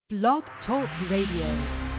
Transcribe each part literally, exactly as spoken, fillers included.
Blog Talk Radio.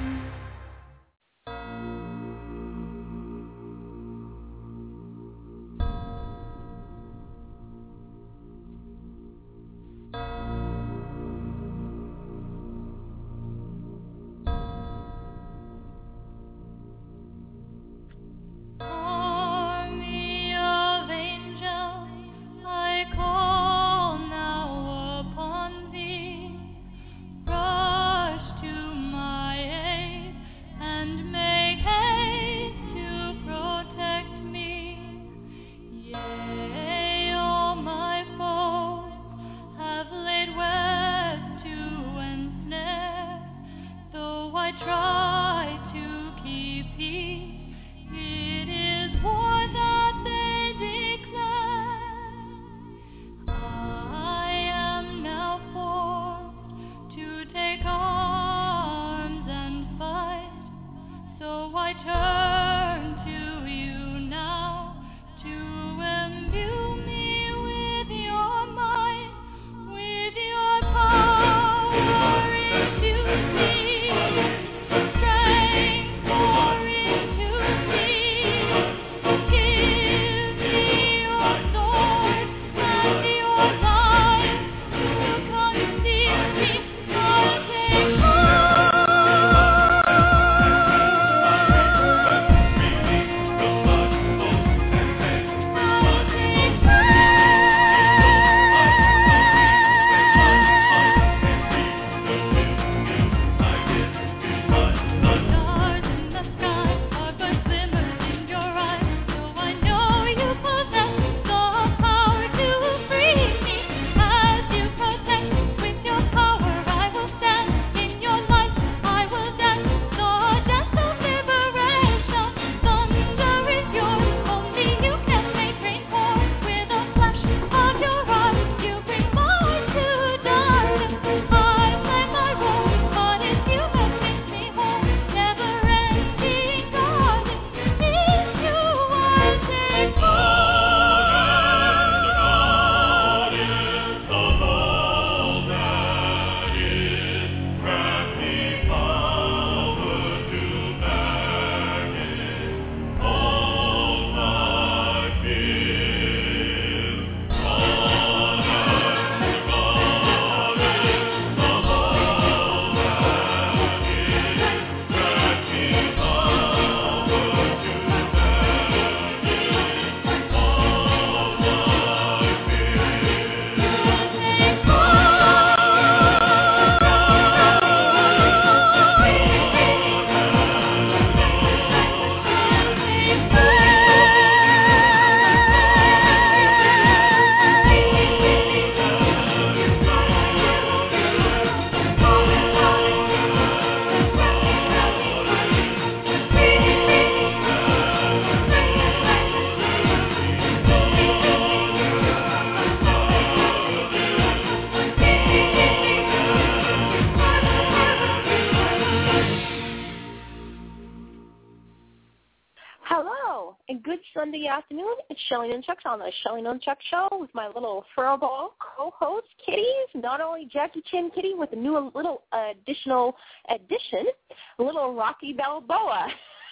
Shelly Nunchuck on the Shelly Nunchuck Show with my little furball co-host kitties. Not only Jackie Chan Kitty with a new little additional addition, little Rocky Balboa.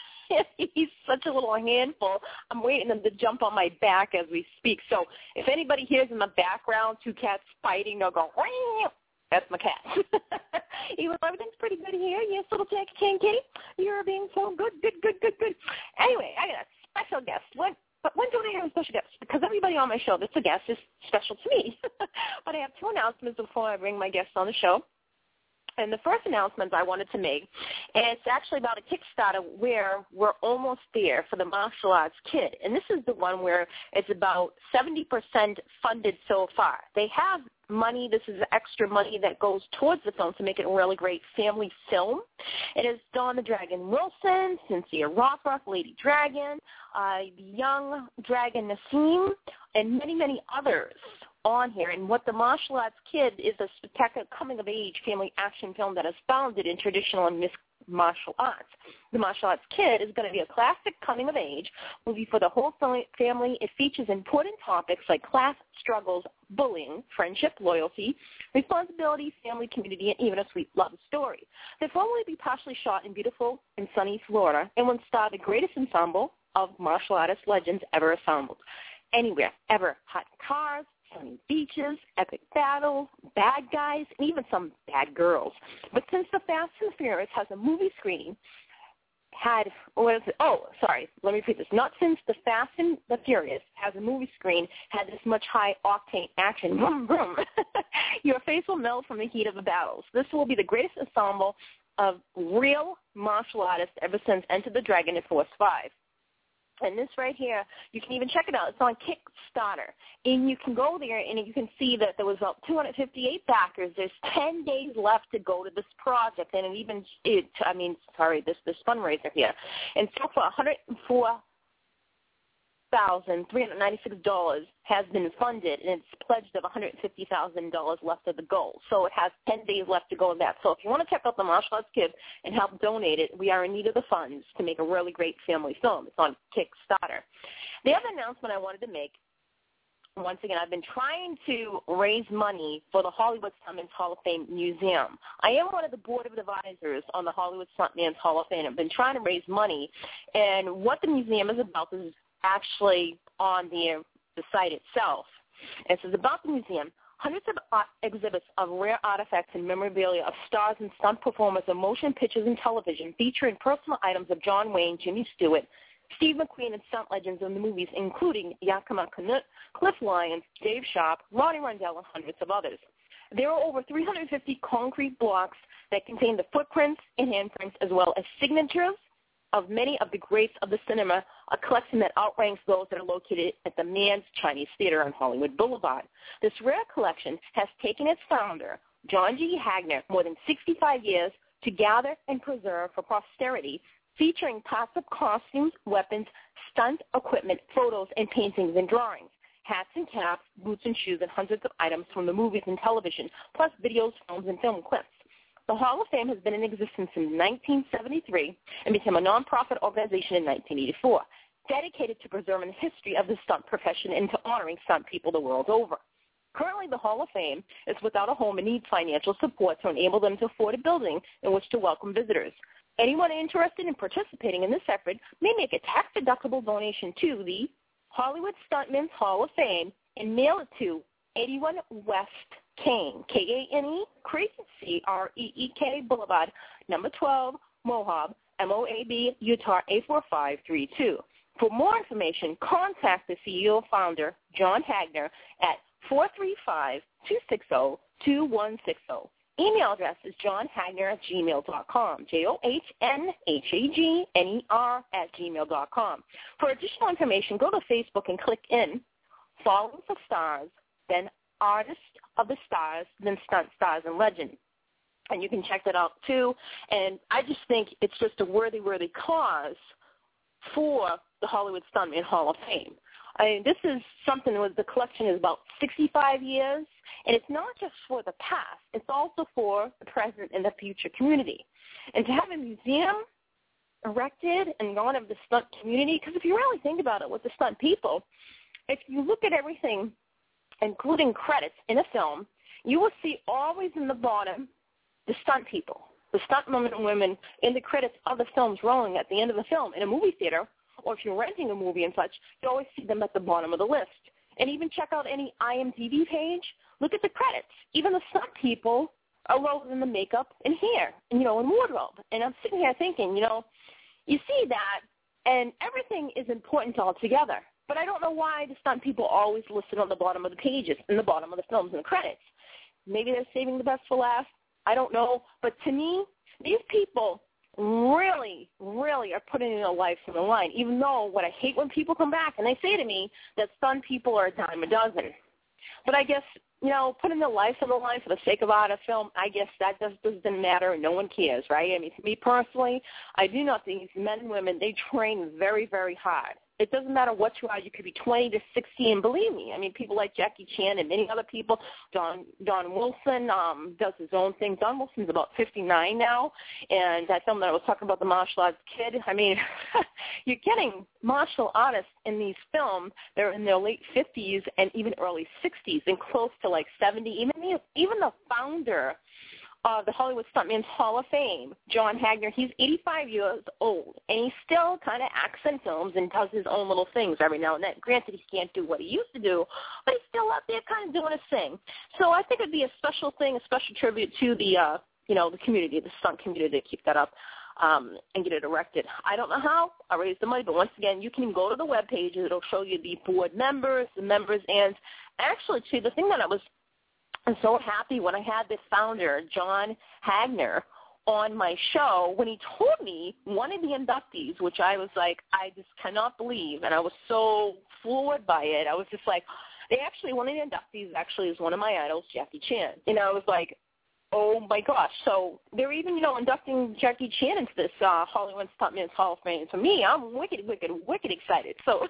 He's such a little handful. I'm waiting him to jump on my back as we speak. So if anybody hears in the background two cats fighting, they'll go, Wah! That's my cat. Even though everything's pretty good here. Yes, little Jackie Chan Kitty. You're being so good, good, good, good, good. Anyway, I got a special guest. What? But when do I have a special guest? Because everybody on my show that's a guest is special to me. But I have two announcements before I bring my guests on the show. And the first announcement I wanted to make, and it's actually about a Kickstarter where we're almost there for the Martial Arts Kid. And this is the one where it's about seventy percent funded so far. They have money. This is extra money that goes towards the film to make it a really great family film. It is Dawn the Dragon Wilson, Cynthia Rothrock, Lady Dragon, uh, the young Dragon Nassim, and many, many others on here. And what the Martial Arts Kid is a spectacular coming-of-age family action film that is founded in traditional and martial arts. The Martial Arts Kid is going to be a classic coming-of-age movie for the whole family. It features important topics like class struggles, bullying, friendship, loyalty, responsibility, family, community, and even a sweet love story. The film will be partially shot in beautiful and sunny Florida and will star the greatest ensemble of martial artist legends ever assembled. Anywhere, ever. Hot cars, sunny beaches, epic battles, bad guys, and even some bad girls. But since the Fast and Furious has a movie screen, had, what is it? Oh, sorry, let me repeat this. Not since the Fast and the Furious has a movie screen had this much high-octane action. Vroom, vroom. Your face will melt from the heat of the battles. This will be the greatest ensemble of real martial artists ever since Enter the Dragon and Force five. And this right here, you can even check it out. It's on Kickstarter. And you can go there, and you can see that there was about two hundred fifty-eight backers. There's ten days left to go to this project. And it even, it, I mean, sorry, this, this fundraiser here. And so far, one hundred four thousand three hundred ninety-six dollars has been funded, and it's pledged of one hundred fifty thousand dollars left of the goal. So it has ten days left to go in that. So if you want to check out the Martial Arts Kid and help donate it, we are in need of the funds to make a really great family film. It's on Kickstarter. The other announcement I wanted to make, once again, I've been trying to raise money for the Hollywood Stuntmen's Hall of Fame Museum. I am one of the board of advisors on the Hollywood Stuntmen's Hall of Fame. I've been trying to raise money, and what the museum is about is actually on the, the site itself. This is about the museum. Hundreds of art exhibits of rare artifacts and memorabilia of stars and stunt performers of motion pictures and television, featuring personal items of John Wayne, Jimmy Stewart, Steve McQueen, and stunt legends in the movies, including Yakima Canutt, Cliff Lyons, Dave Sharp, Ronnie Rundell, and hundreds of others. There are over three hundred fifty concrete blocks that contain the footprints and handprints, as well as signatures of many of the greats of the cinema, a collection that outranks those that are located at the Mann's Chinese Theater on Hollywood Boulevard. This rare collection has taken its founder, John G. Hagner, more than sixty-five years to gather and preserve for posterity, featuring parts of costumes, weapons, stunt equipment, photos, and paintings and drawings, hats and caps, boots and shoes, and hundreds of items from the movies and television, plus videos, films, and film clips. The Hall of Fame has been in existence since nineteen seventy-three and became a nonprofit organization in nineteen eighty-four, dedicated to preserving the history of the stunt profession and to honoring stunt people the world over. Currently, the Hall of Fame is without a home and needs financial support to enable them to afford a building in which to welcome visitors. Anyone interested in participating in this effort may make a tax-deductible donation to the Hollywood Stuntmen's Hall of Fame and mail it to eighty-one West Kane, K A N E, Creek, C R E E K Boulevard, number twelve, Moab, M O A B, Utah, eight four five three two. For more information, contact the C E O founder, John Hagner, at four three five, two six zero, two one six zero. Email address is johnhagner at gmail dot com, J O H N H A G N E R at gmail dot com. For additional information, go to Facebook and click in Following for Stars, then Artist of the Stars, then Stunt Stars and Legend. And you can check that out too. And I just think it's just a worthy, worthy cause for the Hollywood Stuntman Hall of Fame. I mean, this is something that the collection is about sixty-five years, and it's not just for the past. It's also for the present and the future community. And to have a museum erected in honor of the stunt community, because if you really think about it with the stunt people, if you look at everything, including credits in a film, you will see always in the bottom the stunt people, the stunt men and women in the credits of the films rolling at the end of the film in a movie theater, or if you're renting a movie and such, you always see them at the bottom of the list. And even check out any I M D B page, look at the credits. Even the stunt people are rolled in the makeup and hair, and, you know, and wardrobe. And I'm sitting here thinking, you know, you see that, and everything is important altogether. But I don't know why the stunt people are always listed on the bottom of the pages, in the bottom of the films and the credits. Maybe they're saving the best for last. I don't know. But to me, these people really, really are putting their lives on the line, even though what I hate when people come back and they say to me that stunt people are a dime a dozen. But I guess, you know, putting their lives on the line for the sake of art of film, I guess that just doesn't matter and no one cares, right? I mean, to me personally, I do not think these men and women, they train very, very hard. It doesn't matter what you are. You could be twenty to sixty, and believe me, I mean, people like Jackie Chan and many other people. Don Don Wilson um, does his own thing. Don Wilson's about fifty-nine now, and that film that I was talking about, the martial arts kid, I mean, you're getting martial artists in these films. They're in their late fifties and even early sixties and close to like seventy. Even the, even the founder Uh, the Hollywood Stuntman's Hall of Fame, John Hagner, he's eighty-five years old, and he still kind of acts in films and does his own little things every now and then. Granted, he can't do what he used to do, but he's still out there kind of doing his thing. So I think it would be a special thing, a special tribute to the, uh, you know, the community, the stunt community, to keep that up um, and get it erected. I don't know how. I raised the money, but once again, you can go to the webpage. It'll show you the board members, the members, and actually, too, the thing that I was I'm so happy when I had this founder, John Hagner, on my show, when he told me one of the inductees, which I was like, I just cannot believe, and I was so floored by it. I was just like, they actually, one of the inductees actually is one of my idols, Jackie Chan. And I was like, oh, my gosh. So they're even, you know, inducting Jackie Chan into this uh, Hollywood Stuntman's Hall of Fame. For me, I'm wicked, wicked, wicked excited. So,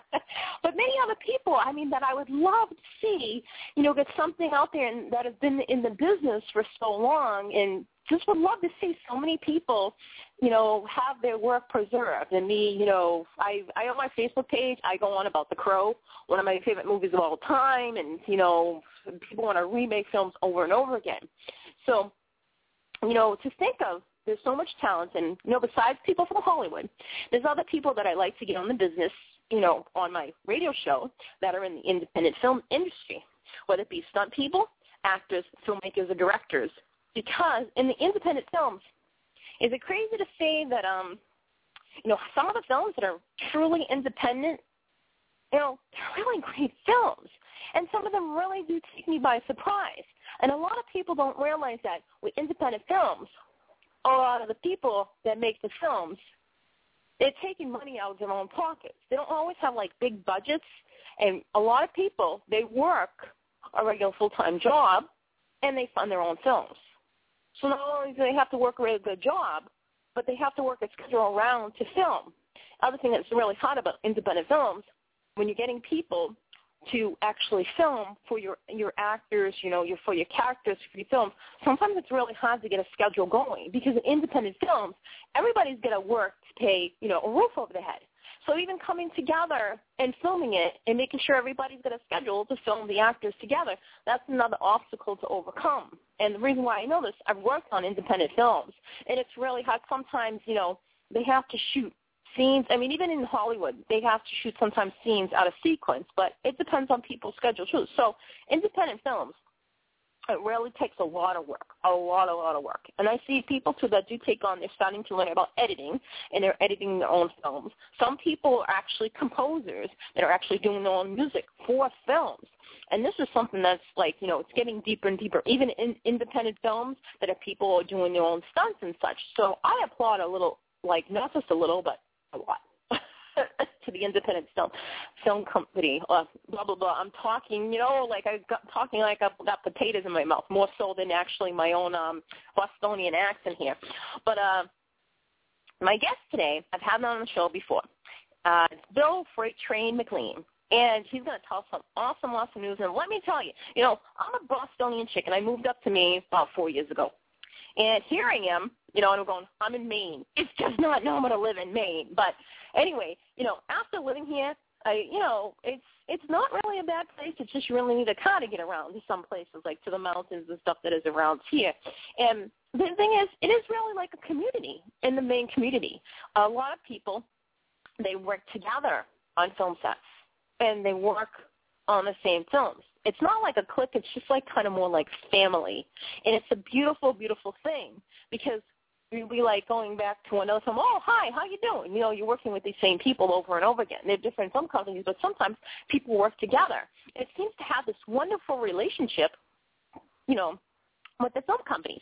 but many other people, I mean, that I would love to see, you know, get something out there and that have been in the business for so long, and just would love to see so many people, you know, have their work preserved. And me, you know, I, I on my Facebook page, I go on about The Crow, one of my favorite movies of all time, and, you know, people want to remake films over and over again. So, you know, to think of, there's so much talent, and, you know, besides people from Hollywood, there's other people that I like to get on the business, you know, on my radio show that are in the independent film industry, whether it be stunt people, actors, filmmakers, or directors. Because in the independent films, is it crazy to say that, um, you know, some of the films that are truly independent, you know, they're really great films. And some of them really do take me by surprise. And a lot of people don't realize that with independent films, a lot of the people that make the films, they're taking money out of their own pockets. They don't always have, like, big budgets. And a lot of people, they work a regular full-time job, and they fund their own films. So not only do they have to work a really good job, but they have to work a schedule around to film. Other thing that's really hot about independent films, when you're getting people to actually film for your your actors, you know, your for your characters for your films, sometimes it's really hard to get a schedule going, because in independent films, everybody's got to work to pay, you know, a roof over their head. So even coming together and filming it and making sure everybody's got a schedule to film the actors together, that's another obstacle to overcome. And the reason why I know this, I've worked on independent films, and it's really hard. Sometimes, you know, they have to shoot scenes. I mean, even in Hollywood, they have to shoot sometimes scenes out of sequence, but it depends on people's schedule too. So independent films, it really takes a lot of work, a lot, a lot of work. And I see people, too, that do take on, they're starting to learn about editing, and they're editing their own films. Some people are actually composers that are actually doing their own music for films. And this is something that's like, you know, it's getting deeper and deeper, even in independent films that are people doing their own stunts and such. So I applaud a little, like, not just a little, but a lot. To the independent film film company, uh, blah blah blah. I'm talking, you know, like I got talking like I've got potatoes in my mouth, more so than actually my own um, Bostonian accent here. But uh, my guest today, I've had him on the show before. Uh, it's Bill Freight Train McLean, and he's going to tell us some awesome, awesome news. And let me tell you, you know, I'm a Bostonian chick, and I moved up to Maine about four years ago. And here I am, you know, and I'm going, I'm in Maine. It's just not normal to live in Maine. But anyway, you know, after living here, I, you know, it's it's not really a bad place. It's just you really need a car to get around to some places, like to the mountains and stuff that is around here. And the thing is, it is really like a community in the Maine community. A lot of people, they work together on film sets, and they work on the same films. It's not like a clique. It's just like kind of more like family. And it's a beautiful, beautiful thing, because we'd be like going back to another film, oh, hi, how you doing? You know, you're working with these same people over and over again. They're different film companies, but sometimes people work together. It seems to have this wonderful relationship, you know, with the film companies.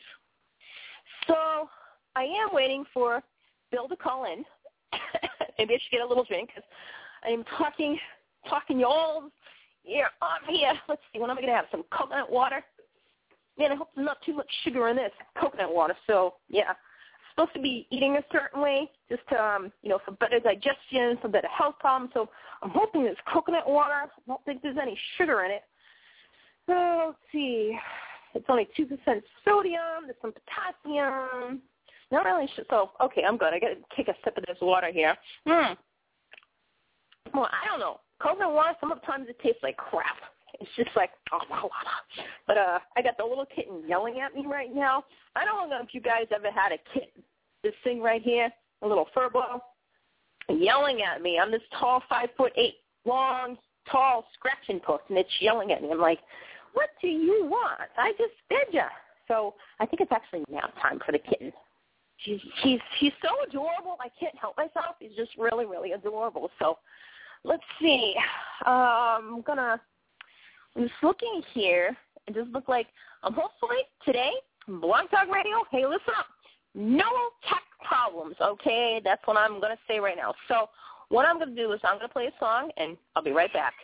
So I am waiting for Bill to call in. Maybe I should get a little drink, because I am talking, talking y'all. Yeah, I'm here. Let's see, when am I going to have? Some coconut water? Man, I hope there's not too much sugar in this coconut water. So, yeah, supposed to be eating a certain way, just to, um, you know, for better digestion, for better health problems. So I'm hoping it's coconut water. I don't think there's any sugar in it. So let's see. It's only two percent sodium. There's some potassium. Not really sure. So, okay, I'm good. I got to take a sip of this water here. Hmm. Well, I don't know. Coconut water, sometimes it tastes like crap. It's just like, oh, blah, blah, blah. But uh, I got the little kitten yelling at me right now. I don't know if you guys ever had a kitten. This thing right here, a little fur ball, yelling at me. I'm this tall, five foot eight, long, tall scratching post, and it's yelling at me. I'm like, what do you want? I just fed you. So I think it's actually nap time for the kitten. She's she's he's so adorable. I can't help myself. He's just really, really adorable. So let's see. Um, I'm gonna. I'm just looking here. It does look like um, hopefully today, Blog Talk Radio. Hey, listen up. No tech problems. Okay, that's what I'm gonna say right now. So what I'm gonna do is I'm gonna play a song, and I'll be right back.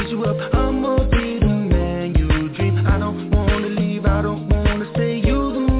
I'ma be the man you dream. I don't wanna leave, I don't wanna stay. You the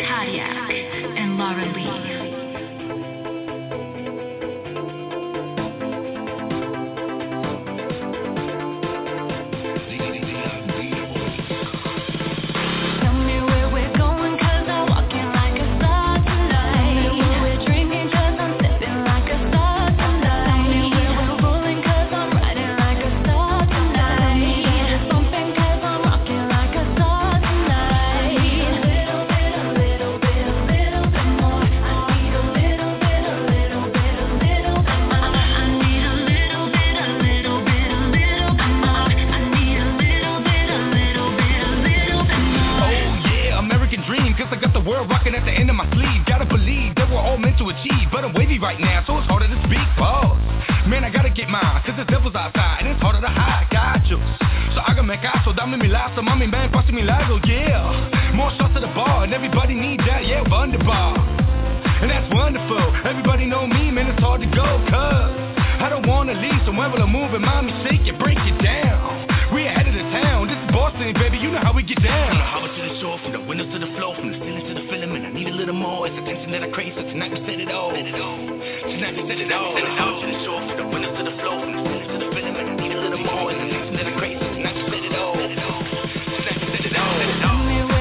Cardiac, and Laura Lee. Right now, so it's harder to speak, pause. Man, I gotta get mine, cause the devil's outside, and it's harder to hide, got you. So hágame caso, dame mi lazo, mami, ven, pase mi lazo, yeah. More shots to the bar, and everybody need that, yeah, wunderbar. And that's wonderful, everybody know me, man, it's hard to go, cause I don't wanna leave, so when will I move it, mommy, shake it, break it down. We ahead of the town, this is Boston, baby, you know how we get down. From the harbor to the shore, from the windows to the floor, from the ceiling to the filament, I need a little more, it's attention that I crave, so tonight we set it all. Set it all. Tonight we set it all. Set it all to the shore, from the windows to the floor, from the ceiling to the filament, I need a little more, it's attention that I crave, so tonight we set it all. Set it all. Tonight we set it all. Set it all.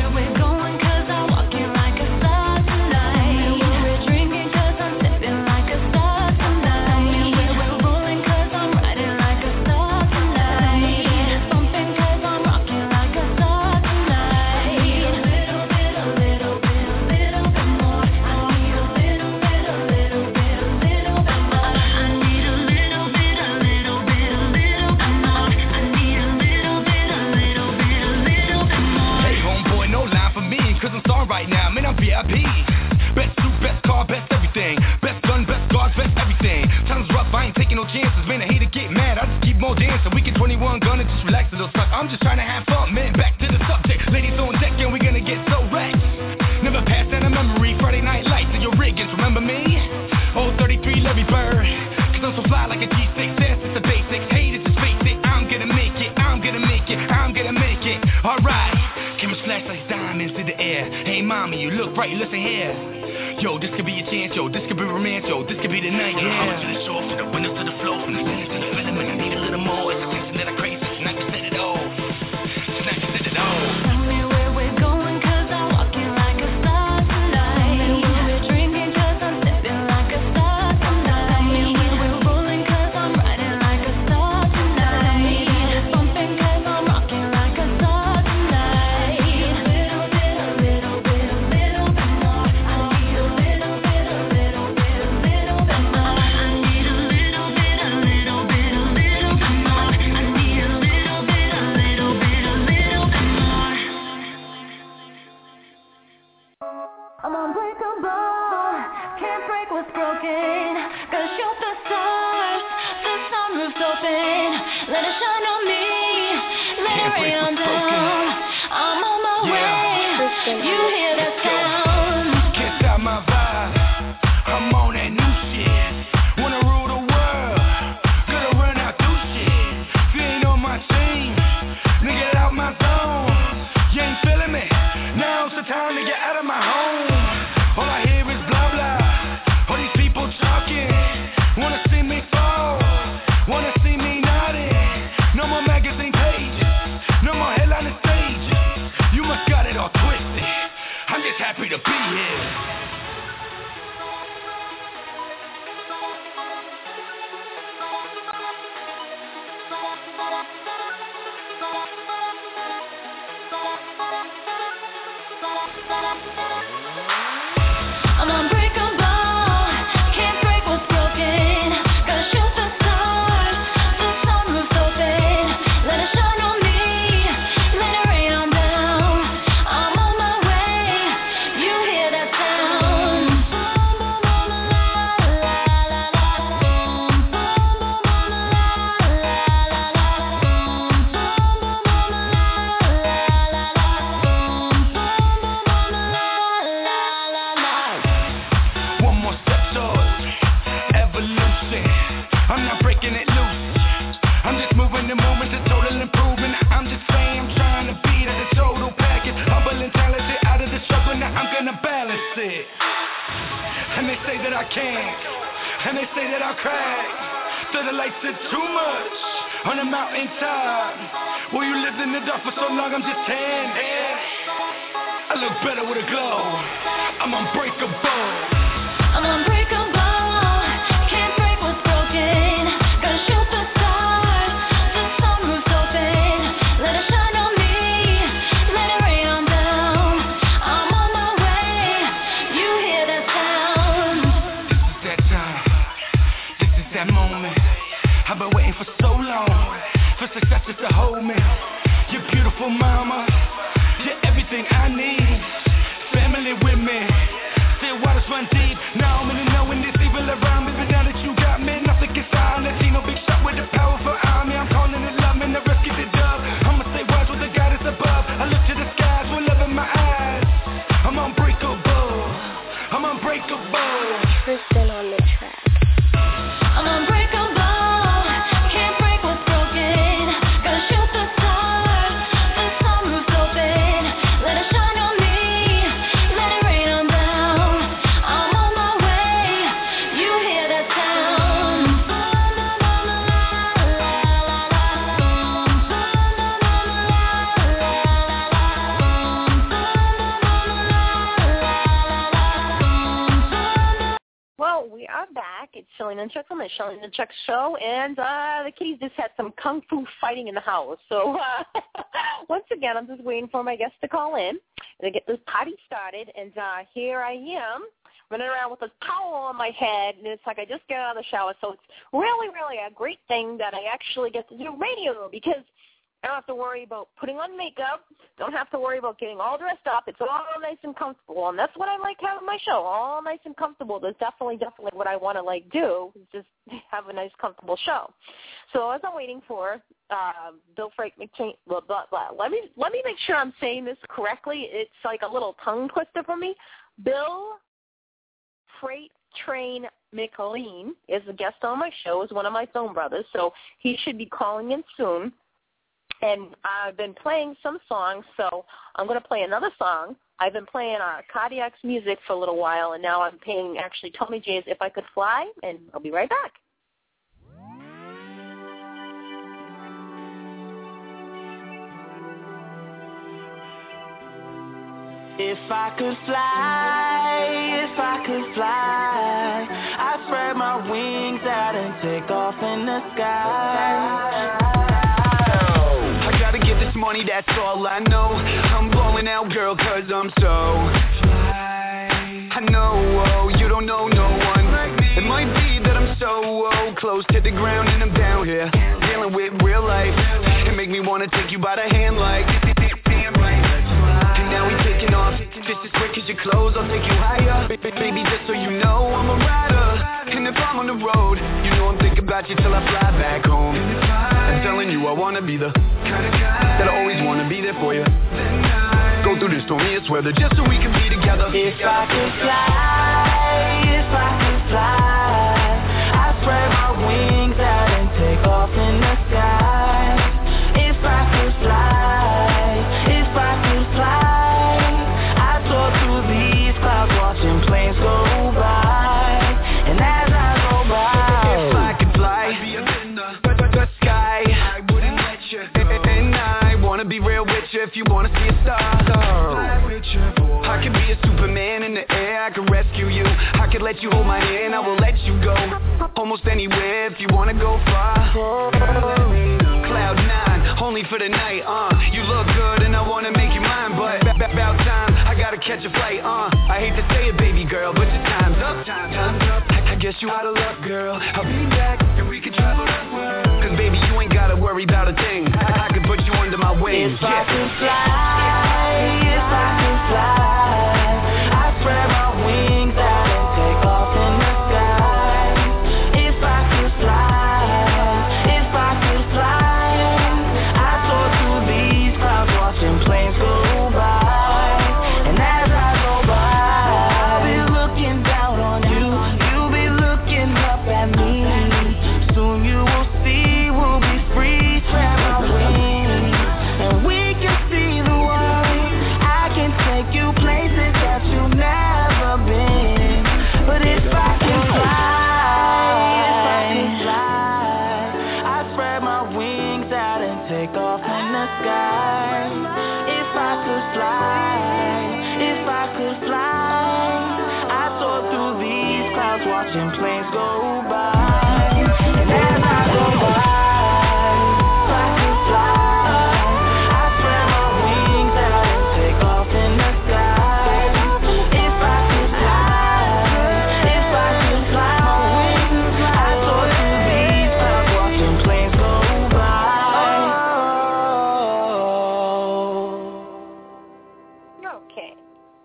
Right now, man, I'm V I P. Best suit, best car, best everything. Best gun, best guards, best everything. Time's rough, I ain't taking no chances. Man, I hate to get mad, I just keep more dancing. We get twenty-one gun and just relax a little stuck. I'm just trying to have fun, man, back to the subject. Ladies on deck and we gonna get so wrecked. Never pass down a memory, Friday night lights and your riggins, remember me? Old thirty-three Larry Bird. Cause I'm so fly like a G six S, it's the basics. Hey, this is face it, I'm gonna make it, I'm gonna make it, I'm gonna make it. Alright. Cameras flash like diamonds in the air. Hey mommy, you look right, listen here. Yo, this could be your chance, yo, this could be romance, yo, this could be the night, yeah. From the to the shore, from the windows to the floor, from the ceiling to the filament, I need a little more, it's attention that I crave, so tonight we set it all. Tonight we set it all. Tell me where we're going, cause I'm walking like a star tonight. Tell me we're drinking, cause I'm sipping like a star tonight. Tell me where we're rolling, cause I'm riding like a star tonight. Tell me bumping, cause I'm rocking like a star tonight. I'm unbreakable, can't break what's broken. Gotta shoot the stars, the sunroof's open. Let it shine on me, let it rain on down. I'm on my way, you hear that sound. Can't stop my vibe, I'm on that new shit. Wanna rule the world, gotta run out through shit. If you ain't on my team, nigga, get out my zone. You ain't feeling me, now's the time to get out of my home. All I hear is blah blah, all these people talking. Wanna see me fall, wanna see me nodding. No more magazine pages, no more headliner stages. You must got it all twisted, I'm just happy to be here. I'm unbreakable, can't break what's broken. Gotta shoot the stars, the sunroof's open. Let it shine on me, let it rain on down. I'm on my way, you hear that sound. it. And they say that I can't, and they say that I crack. That the lights are too much on the mountaintop. Well, you lived in the dark for so long, I'm just tan. I look better with a glow. I'm unbreakable. I'm unbreakable. Can't break what's broken. Gotta shoot the stars. The sunroof's open. Let it shine on me. Let it rain on down. I'm on my way. You hear that sound? This is that time. This is that moment. I've been waiting for so long for success just to hold me. You're beautiful, mama. You're everything I need. Family with me. Still waters run deep. Now I'm in the knowing this evil around me. But now that you got me, nothing can silence. See no big shot with a powerful army. I'm calling it love and the rest get the dub. I'ma say words with the God is above. I look to the skies with love in my eyes. I'm unbreakable. I'm unbreakable. Tristan on the track. I'm unbreakable. Can't break what's broken. Gotta shoot the stars. The sunroof's open. Let it shine on me. Let it rain on down. I'm on my way. You hear that sound? Well, we are back. It's Shelly Nunchuck on the Shelly Nunchuck Show, and uh, the kitties just had some kung fu fighting in the house. So uh, once again, I'm just waiting for my guests to call in and to get this party started. And uh, here I am running around with a towel on my head, and it's like I just got out of the shower. So it's really, really a great thing that I actually get to do radio because I don't have to worry about putting on makeup. Don't have to worry about getting all dressed up. It's all nice and comfortable, and that's what I like having my show, all nice and comfortable. That's definitely, definitely what I want to, like, do, is just have a nice, comfortable show. So as I'm waiting for uh, Bill Frank McChain, blah, blah, blah. Let me, let me make sure I'm saying this correctly. It's like a little tongue twister for me. Bill Freight Train McLean is a guest on my show, is one of my phone brothers, so he should be calling in soon. And I've been playing some songs, so I'm going to play another song. I've been playing uh, Cardiac's music for a little while, and now I'm playing actually Tommy J's If I Could Fly, and I'll be right back. If I could fly, if I could fly, I'd spread my wings out and take off in the sky. I gotta get this money, that's all I know. I'm blowing out, girl, cause I'm so fly. I know, oh, you don't know no one. It might be that I'm so oh, close to the ground and I'm down here dealing with real life. It make me wanna take you by the hand like damn right. And now we taking off just as quick as your clothes. I'll take you higher, baby, just so you know I'm a rider. And if I'm on the road, you know I'm thinking about you till I fly back home. I'm telling you I wanna be the kind of guy that I always wanna be there for you. Go through this stormy weather just so we can be together. If I could fly, if I could fly, I'd spread my wings out and take off in the sky. If I could fly, if I could fly, I'd soar through these clouds watching planes go by. And as I go by, if I could fly, I'd be up in the, the, the sky. I wouldn't let you go. And I wanna be real with you if you wanna see a star. I could be a Superman in the air, I could rescue you. I could let you hold my hand, I will let you go almost anywhere if you wanna go far. Cloud nine, only for the night, uh you look good and I wanna make you mine, but about time, I gotta catch a flight, uh I hate to say it, baby girl, but your time's up. Time's up, I guess you out of luck, girl. I'll be back and we can travel the world. Cause baby, you ain't gotta worry about a thing. I, I can put you under my wings. If I could fly, if I could fly, I'd spread my wings out and take off in the sky. If I could fly, if I could fly, I'd soar through these clouds watching planes go by. And as I go by, I'll be looking down on you, you'll be looking up at me. Soon you will see we'll be free, spread my wings, and we can see the world could fly, I soar through these clouds, watching planes go by. And as I go by, if I could fly, I spread my wings out and take off in the sky. If I could fly, if I could fly my wings, I soar through these clouds, watching planes go by. Okay.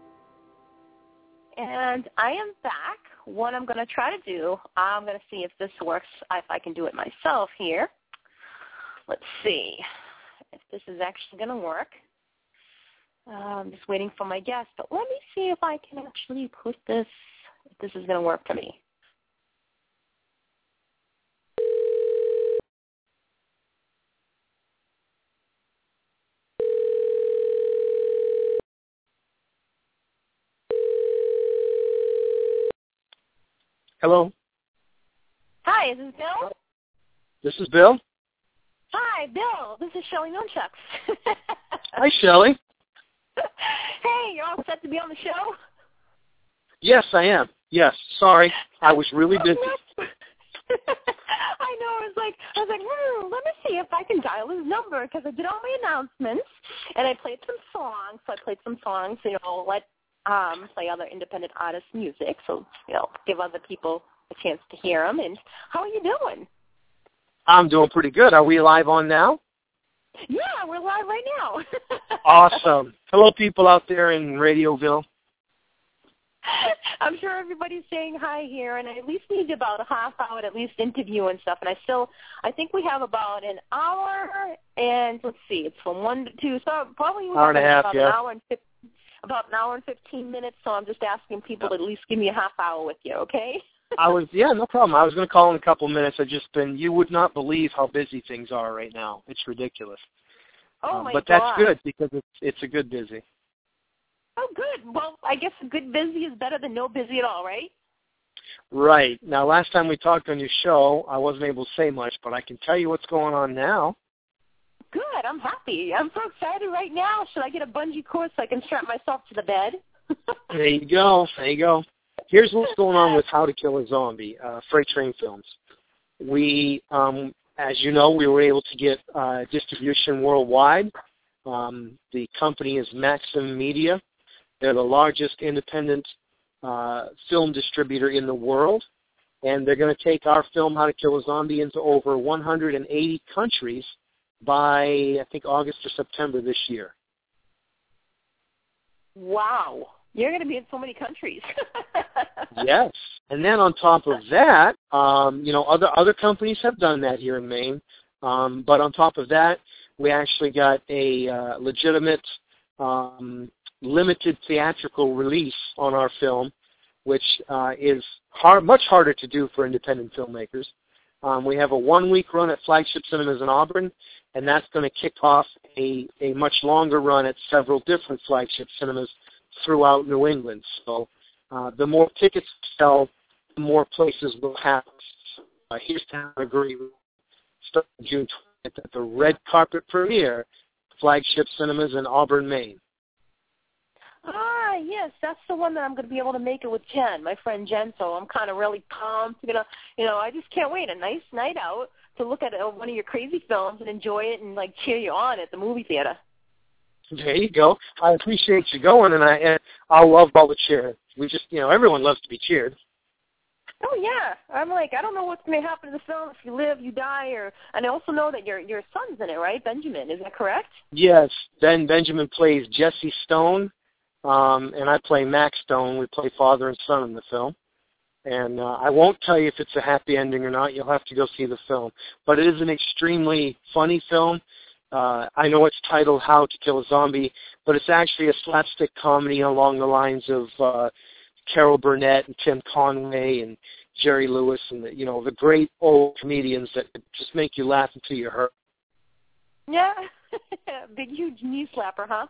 And I am back. What I'm going to try to do, I'm going to see if this works, if I can do it myself here. Let's see if this is actually going to work. Uh, I'm just waiting for my guest, but let me see if I can actually put this, if this is going to work for me. Hello, Hi, is this Bill? this is Bill. Hi, Bill. This is Shelly Nunchucks. Hi, Shelley. Hey, you're all set to be on the show? Yes, I am. Yes, sorry, I was really busy. I know. I was like, I was like, hmm, let me see if I can dial his number because I did all my announcements and I played some songs. So I played some songs, you know, let um, play other independent artists' music, so you know, give other people a chance to hear them. And how are you doing? I'm doing pretty good. Are we live on now? Yeah, we're live right now. Awesome. Hello, people out there in Radioville. I'm sure everybody's saying hi here, and I at least need about a half hour to at least interview and stuff. And I still, I think we have about an hour, and let's see, it's from one to two, so probably we Hour have and a half, about yeah. an hour and fifteen, about an hour and fifteen minutes. So I'm just asking people to at least give me a half hour with you, okay? I was, yeah, no problem. I was going to call in a couple minutes. I just been, you would not believe how busy things are right now. It's ridiculous. Oh um, my but God. that's good because it's it's a good busy. Oh, good. Well, I guess a good busy is better than no busy at all, right? Right. Now, last time we talked on your show, I wasn't able to say much, but I can tell you what's going on now. Good. I'm happy. I'm so excited right now. Should I get a bungee cord so I can strap myself to the bed? There you go. There you go. Here's what's going on with How to Kill a Zombie, uh, Freight Train Films. We, um, as you know, we were able to get uh, distribution worldwide. Um, the company is Maxim Media. They're the largest independent uh, film distributor in the world, and they're going to take our film, How to Kill a Zombie, into over one hundred eighty countries by, I think, August or September this year. Wow. You're going to be in so many countries. Yes. And then on top of that, um, you know, other other companies have done that here in Maine. Um, but on top of that, we actually got a uh, legitimate um, limited theatrical release on our film, which uh, is hard, much harder to do for independent filmmakers. Um, we have a one-week run at Flagship Cinemas in Auburn, and that's going to kick off a, a much longer run at several different Flagship Cinemas throughout New England. So uh, the more tickets sell, the more places will have us. Uh, here's to agree starting June twentieth at the red carpet premiere, Flagship Cinemas in Auburn, Maine. Ah, yes, that's the one that I'm going to be able to make it with Jen, my friend Jen. So I'm kind of really pumped. You know, you know, I just can't wait. A nice night out to look at uh, one of your crazy films and enjoy it and like cheer you on at the movie theater. There you go. I appreciate you going, and I and I love all the cheer. We just, you know, everyone loves to be cheered. Oh yeah, I'm like, I don't know what's going to happen to the film if you live, you die, or and I also know that your your son's in it, right, Benjamin? Is that correct? Yes. Ben Benjamin plays Jesse Stone, um, and I play Max Stone. We play father and son in the film. And uh, I won't tell you if it's a happy ending or not. You'll have to go see the film. But it is an extremely funny film. Uh, I know it's titled How to Kill a Zombie, but it's actually a slapstick comedy along the lines of uh, Carol Burnett and Tim Conway and Jerry Lewis and, the, you know, the great old comedians that just make you laugh until you hurt. Yeah. Big, huge knee slapper, huh?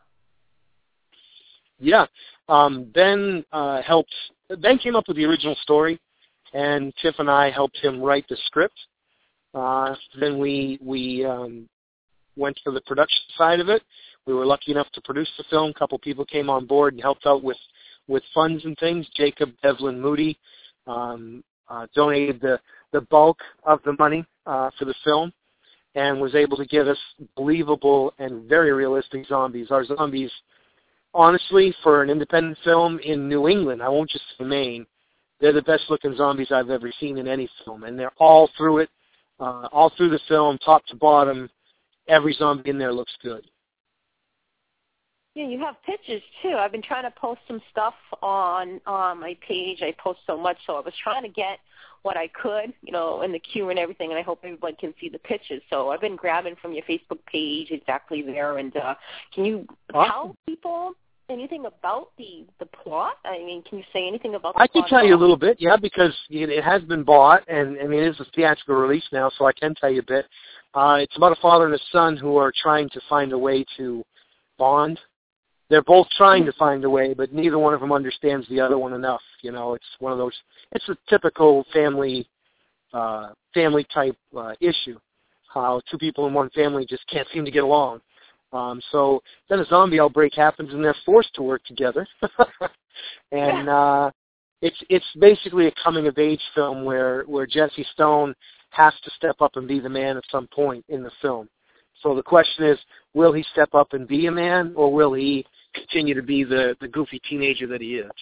Yeah. Um, Ben uh, helped, Ben came up with the original story, and Tiff and I helped him write the script. Uh, then we, we um, went to the production side of it. We were lucky enough to produce the film. A couple people came on board and helped out with with funds and things. Jacob Devlin Moody um, uh, donated the, the bulk of the money uh, for the film and was able to give us believable and very realistic zombies. Our zombies, honestly, for an independent film in New England, I won't just say Maine, they're the best-looking zombies I've ever seen in any film, and they're all through it, uh, all through the film, top to bottom. Every zombie in there looks good. Yeah, you have pictures, too. I've been trying to post some stuff on, on my page. I post so much, so I was trying to get what I could, you know, in the queue and everything, and I hope everybody can see the pictures. So I've been grabbing from your Facebook page exactly there, and uh, can you awesome. tell people anything about the, the plot? I mean, can you say anything about the I plot? can tell you a little bit, yeah, because it has been bought, and I mean, it is a theatrical release now, so I can tell you a bit. Uh, it's about a father and a son who are trying to find a way to bond. They're both trying to find a way, but neither one of them understands the other one enough. You know, it's one of those, it's a typical family, uh, family type uh, issue, how two people in one family just can't seem to get along. Um, so then a zombie outbreak happens, and they're forced to work together. and uh, it's it's basically a coming-of-age film where, where Jesse Stone has to step up and be the man at some point in the film. So the question is, will he step up and be a man, or will he continue to be the, the goofy teenager that he is?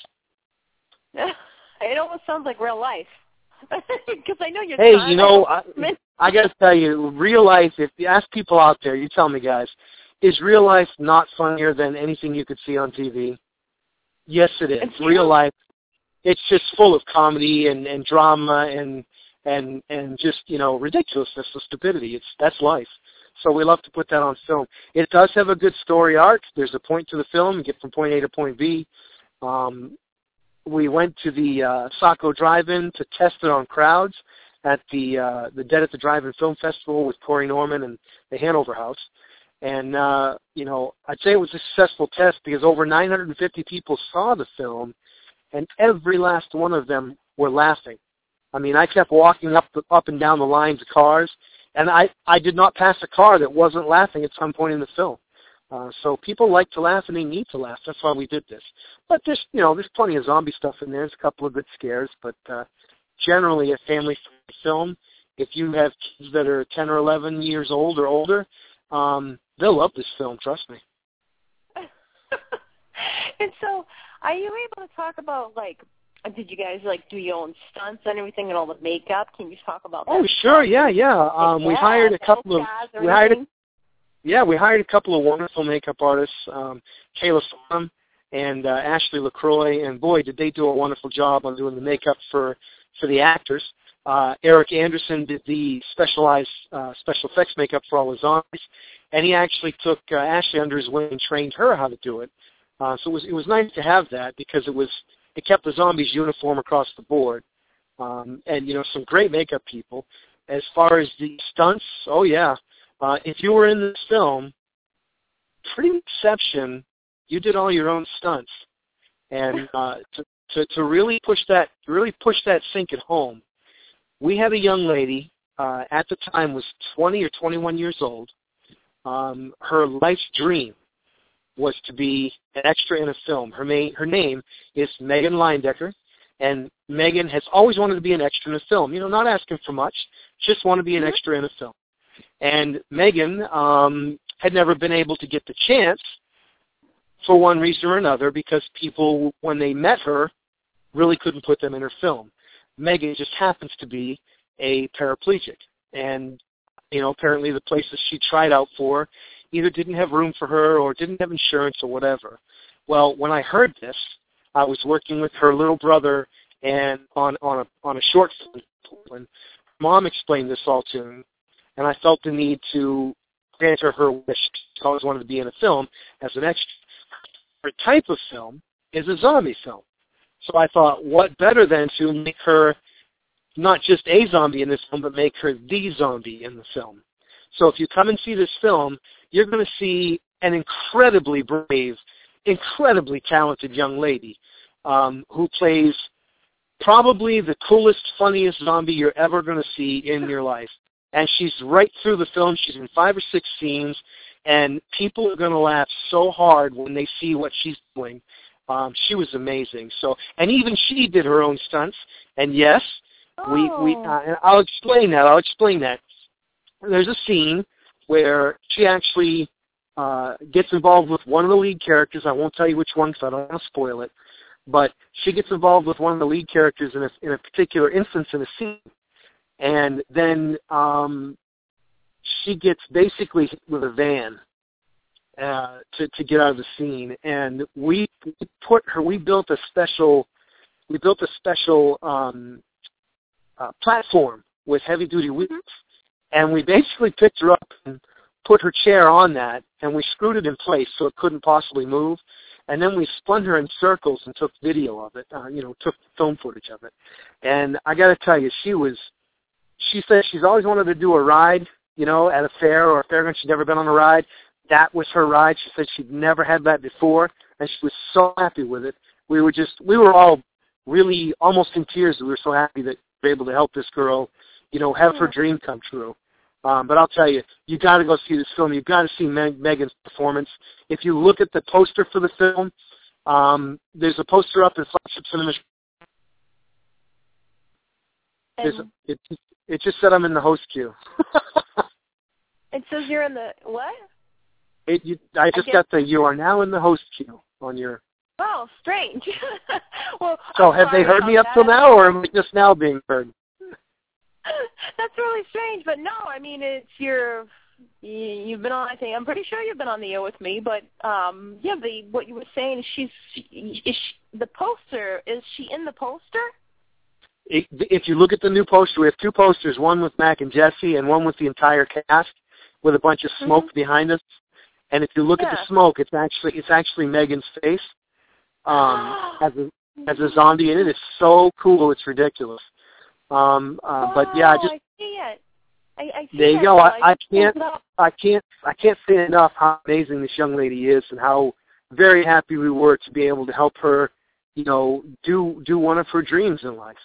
It almost sounds like real life. Because I know you're Hey, trying. you know, I, I got to tell you, real life, if you ask people out there, you tell me, guys, is real life not funnier than anything you could see on T V? Yes, it is. It's real true. life, it's just full of comedy and, and drama and and and just, you know, ridiculousness and stupidity. It's that's life. So we love to put that on film. It does have a good story arc. There's a point to the film. You get from point A to point B. Um, we went to the uh, Saco Drive-In to test it on crowds at the uh, the Dead at the Drive-In Film Festival with Corey Norman and the Hanover House. And, uh, you know, I'd say it was a successful test because over nine hundred fifty people saw the film, and every last one of them were laughing. I mean, I kept walking up the, up and down the lines of cars, and I, I did not pass a car that wasn't laughing at some point in the film. Uh, so people like to laugh, and they need to laugh. That's why we did this. But there's, you know, there's plenty of zombie stuff in there. There's a couple of good scares, but uh, generally a family film. If you have kids that are ten or eleven years old or older, um, they'll love this film. Trust me. And so, are you able to talk about, like, did you guys, like, do your own stunts and everything and all the makeup? Can you talk about that? Oh, sure, yeah, yeah. Um, yeah, we hired a couple of, we hired a, yeah, we hired a couple of wonderful makeup artists, um, Kayla Farm and uh, Ashley LaCroix, and boy, did they do a wonderful job on doing the makeup for, for the actors. Uh, Eric Anderson did the specialized uh, special effects makeup for all the zombies, and he actually took uh, Ashley under his wing and trained her how to do it. Uh, so it was it was nice to have that because it was it kept the zombies uniform across the board, um, and you know some great makeup people. As far as the stunts, oh yeah, uh, if you were in this film, pretty exception, you did all your own stunts, and uh, to, to to really push that really push that sink at home. We had a young lady, uh, at the time was twenty or twenty-one years old. Um, her life's dream was to be an extra in a film. Her, main, her name is Megan Leindecker, and Megan has always wanted to be an extra in a film. You know, not asking for much, just want to be an extra in a film. And Megan um, had never been able to get the chance for one reason or another because people, when they met her, really couldn't put them in her film. Megan just happens to be a paraplegic, and you know apparently the places she tried out for either didn't have room for her or didn't have insurance or whatever. Well, when I heard this, I was working with her little brother and on on a on a short film, and Mom explained this all to me, and I felt the need to grant her her wish. She always wanted to be in a film as an extra. Her type of film is a zombie film. So I thought, what better than to make her not just a zombie in this film, but make her the zombie in the film. So if you come and see this film, you're going to see an incredibly brave, incredibly talented young lady um, who plays probably the coolest, funniest zombie you're ever going to see in your life. And she's right through the film. She's in five or six scenes, and people are going to laugh so hard when they see what she's doing. Um, she was amazing. So, and even she did her own stunts. And yes, oh. we we. Uh, and I'll explain that. I'll explain that. There's a scene where she actually uh, gets involved with one of the lead characters. I won't tell you which one because I don't want to spoil it. But she gets involved with one of the lead characters in a, in a particular instance in a scene. And then um, she gets basically hit with a van uh, to, to get out of the scene. And we put her, we built a special, we built a special um, uh, platform with heavy-duty wheels. And we basically picked her up and put her chair on that, and we screwed it in place so it couldn't possibly move. And then we spun her in circles and took video of it, uh, you know, took film footage of it. And I got to tell you, she was, she said she's always wanted to do a ride, you know, at a fair or a fairground. She'd never been on a ride. That was her ride. She said she'd never had that before, and she was so happy with it. We were just, we were all really almost in tears. We were so happy that we were able to help this girl, you know, have her dream come true. Um, but I'll tell you, you got to go see this film. You've got to see Meg- Megan's performance. If you look at the poster for the film, um, there's a poster up in Flagship Cinema. There's a, it, it just said I'm in the host queue. It says you're in the what? It, you, I just I got the you are now in the host queue on your. Oh, strange. Well, so have they heard me up till now, or am I just now being heard? That's really strange, but no, I mean, it's your, you've been on, I think, I'm pretty sure you've been on the air with me, but, um, yeah, the, what you were saying, she's, is she, the poster, is she in the poster? If you look at the new poster, we have two posters, one with Mac and Jesse and one with the entire cast with a bunch of smoke mm-hmm. behind us. And if you look yeah. at the smoke, it's actually, it's actually Megan's face, um, as a, as a zombie in it. It's so cool, it's ridiculous. Um, uh, oh, but yeah, I just I see it. I, I see there you it, go. I, I, I can't, I can't, I can't say enough how amazing this young lady is, and how very happy we were to be able to help her, you know, do do one of her dreams in life.